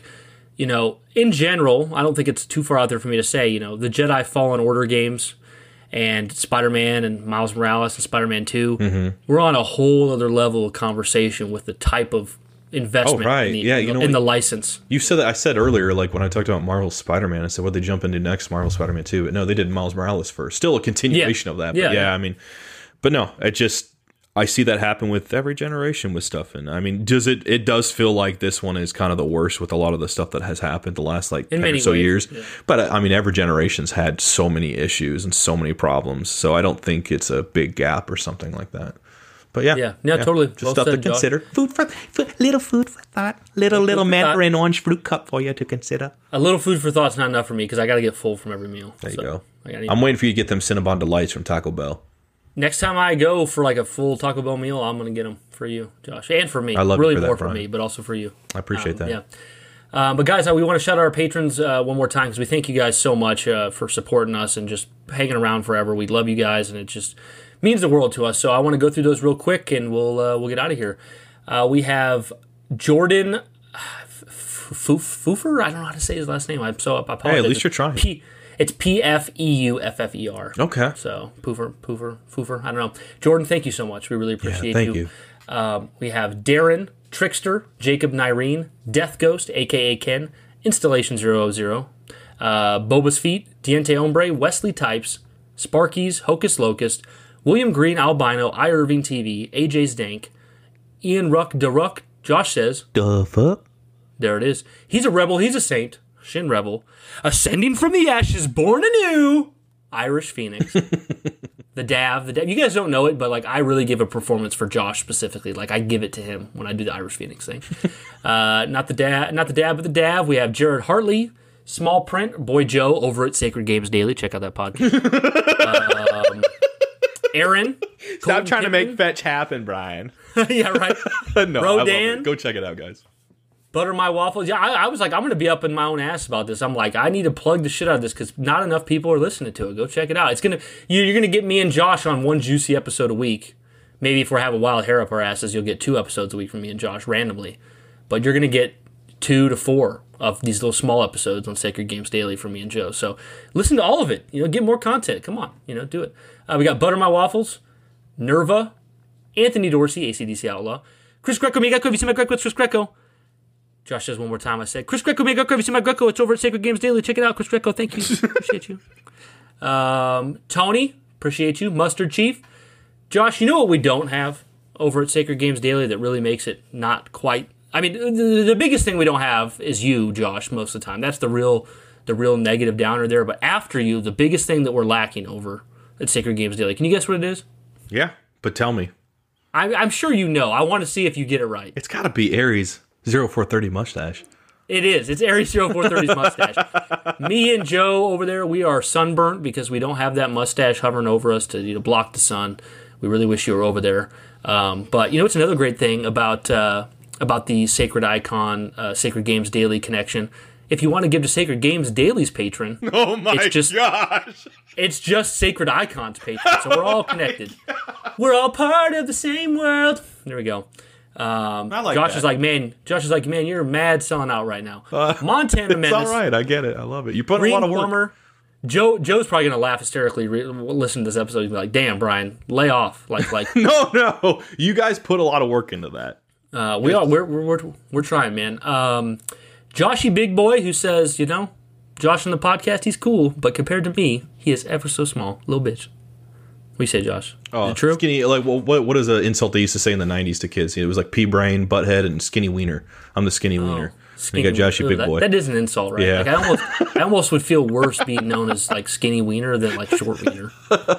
in general, I don't think it's too far out there for me to say, the Jedi Fallen Order games and Spider-Man and Miles Morales and Spider-Man 2, we're on a whole other level of conversation with the type of investment in the license. You said that. I said earlier, like when I talked about Marvel's Spider-Man, I said what they jump into next, Marvel Spider-Man 2. But no, they did Miles Morales first. Still a continuation of that. But I mean, but no, I see that happen with every generation with stuff. And I mean, it does feel like this one is kind of the worst with a lot of the stuff that has happened the last like 10 or so years. Yeah. But I mean, every generation's had so many issues and so many problems. So I don't think it's a big gap or something like that. But yeah, totally. Just stuff to consider. Little food for thought. Little mandarin orange fruit cup for you to consider. A little food for thought's not enough for me because I got to get full from every meal. There you go. I'm waiting for you to get them Cinnabon Delights from Taco Bell. Next time I go for like a full Taco Bell meal, I'm going to get them for you, Josh, and for me. I love really for more that, for me, but also for you. I appreciate that. Yeah. But guys, we want to shout out our patrons one more time because we thank you guys so much for supporting us and just hanging around forever. We love you guys, and it just means the world to us. So I want to go through those real quick, and we'll get out of here. We have Jordan Pfeuffer. I don't know how to say his last name. I apologize. Hey, at least you're trying. It's Pfeuffer. Okay. So Pfeuffer. I don't know. Jordan, thank you so much. We really appreciate thank you. We have Darren, Trickster, Jacob Nyreen, Death Ghost, a.k.a. Ken, Installation 00, Boba's Feet, Diente Hombre, Wesley Types, Sparkies, Hocus Locust, William Green, Albino, I Irving TV, AJ's Dank, Ian Ruck, DeRuck, Josh says. The fuck? There it is. He's a rebel, he's a saint. Shin Rebel. Ascending from the ashes, born anew. Irish Phoenix. The Dav. You guys don't know it, but like I really give a performance for Josh specifically. Like I give it to him when I do the Irish Phoenix thing. Not the Dav, but the Dav. We have Jared Hartley, Small print, boy Joe over at Sacred Games Daily. Check out that podcast. Aaron. Stop trying to make fetch happen, Brian. Yeah, right. No, Rodan. Go check it out, guys. Butter My Waffles. Yeah, I was like, I'm going to be up in my own ass about this. I'm like, I need to plug the shit out of this because not enough people are listening to it. Go check it out. You're going to get me and Josh on one juicy episode a week. Maybe if we have a wild hair up our asses, you'll get 2 episodes a week from me and Josh randomly. But you're going to get 2 to 4 of these little small episodes on Sacred Games Daily from me and Joe. So listen to all of it. Get more content. Come on, do it. We got Butter My Waffles, Nerva, Anthony Dorsey, ACDC Outlaw, Chris Greco, Mega Greco. Have you seen my Greco? It's Chris Greco. Josh says one more time. I said, Chris Greco, Mega Greco. Have you seen my Greco? It's over at Sacred Games Daily. Check it out, Chris Greco. Thank you. Appreciate you. Tony, appreciate you. Mustard Chief. Josh, you know what we don't have over at Sacred Games Daily that really makes it not quite... I mean, the biggest thing we don't have is you, Josh, most of the time. That's the real negative downer there. But after you, the biggest thing that we're lacking over at Sacred Games Daily. Can you guess what it is? Yeah, but tell me. I'm sure you know. I want to see if you get it right. It's got to be Aries 0430 mustache. It is. It's Aries 0430's mustache. Me and Joe over there, we are sunburnt because we don't have that mustache hovering over us to block the sun. We really wish you were over there. But it's another great thing about the Sacred Icon, Sacred Games Daily connection. If you want to give to Sacred Games Daily's patron, gosh, it's just Sacred Icon's patron. So we're all connected. We're all part of the same world. There we go. Josh is like, man, you're mad selling out right now. Montana Menace. It's all right. I get it. I love it. You put in a lot of work. Plumber, Joe's probably gonna laugh hysterically. Listen to this episode. He's like, "Damn, Brian, lay off." Like, no. You guys put a lot of work into that. We're trying, man. Joshy Big Boy, who says, Josh on the podcast, he's cool, but compared to me, he is ever so small, little bitch. What do you say, Josh? Oh, is it true? Skinny. Like, what is an insult they used to say in the '90s to kids? It was like pea brain, butthead, and skinny wiener. I'm the skinny wiener. You got Joshy Big Boy. That is an insult, right? Yeah. Like, I almost would feel worse being known as like skinny wiener than like short wiener.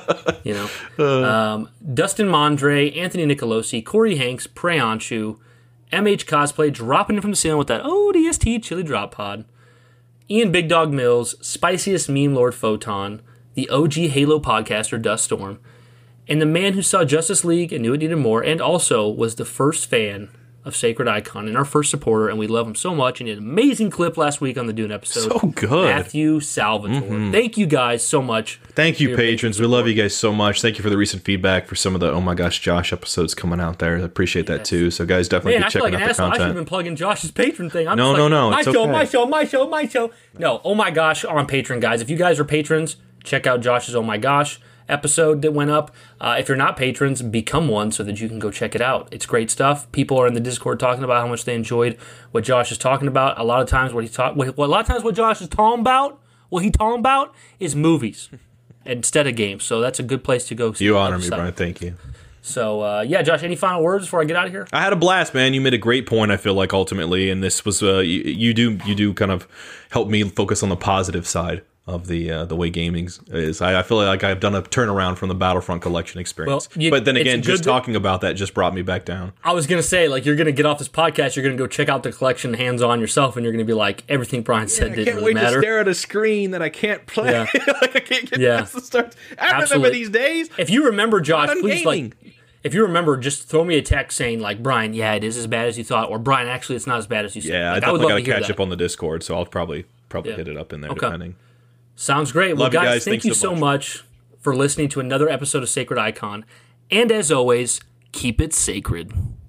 Dustin Mondre, Anthony Nicolosi, Corey Hanks, Preonshu, MH Cosplay dropping in from the ceiling with that ODST chili drop pod. Ian Big Dog Mills, Spiciest Meme Lord Photon, the OG Halo podcaster Dust Storm, and the man who saw Justice League and knew it needed more, and also was the first fan of Sacred Icon and our first supporter, and we love him so much. And he had an amazing clip last week on the Dune episode. So good. Matthew Salvatore. Mm-hmm. Thank you guys so much. Thank you, patrons. We love you guys so much. Thank you for the recent feedback for some of the Oh My Gosh Josh episodes coming out there. I appreciate that too. So guys, definitely keep checking out the content. I should have been plugging Josh's patron thing. No. My it's show, okay. my show. No, Oh My Gosh on Patreon, guys. If you guys are patrons, check out Josh's Oh My Gosh episode that went up. If you're not patrons, become one so that you can go check it out. It's great stuff. People are in the Discord talking about how much they enjoyed what Josh is talking about. A lot of times what Josh is talking about, is movies instead of games. So that's a good place to go. You honor me, Brian. Thank you. So Josh, any final words before I get out of here? I had a blast, man. You made a great point, I feel like, ultimately, and this was you do kind of help me focus on the positive side of the way gaming is. I feel like I've done a turnaround from the Battlefront collection experience. But then again, just talking about that just brought me back down. I was going to say, like, you're going to get off this podcast, you're going to go check out the collection hands-on yourself, and you're going to be like, everything Brian said didn't really matter. I can't wait to stare at a screen that I can't play. Yeah. Like, I can't get past the start. I remember these days. If you remember, Josh, please, if you remember, just throw me a text saying, like, Brian, yeah, it is as bad as you thought, or Brian, actually, it's not as bad as you said. Yeah, I definitely got to catch up on the Discord, so I'll probably hit it up in there, depending. Sounds great. Well, guys, thank you so much for listening to another episode of Sacred Icon. And as always, keep it sacred.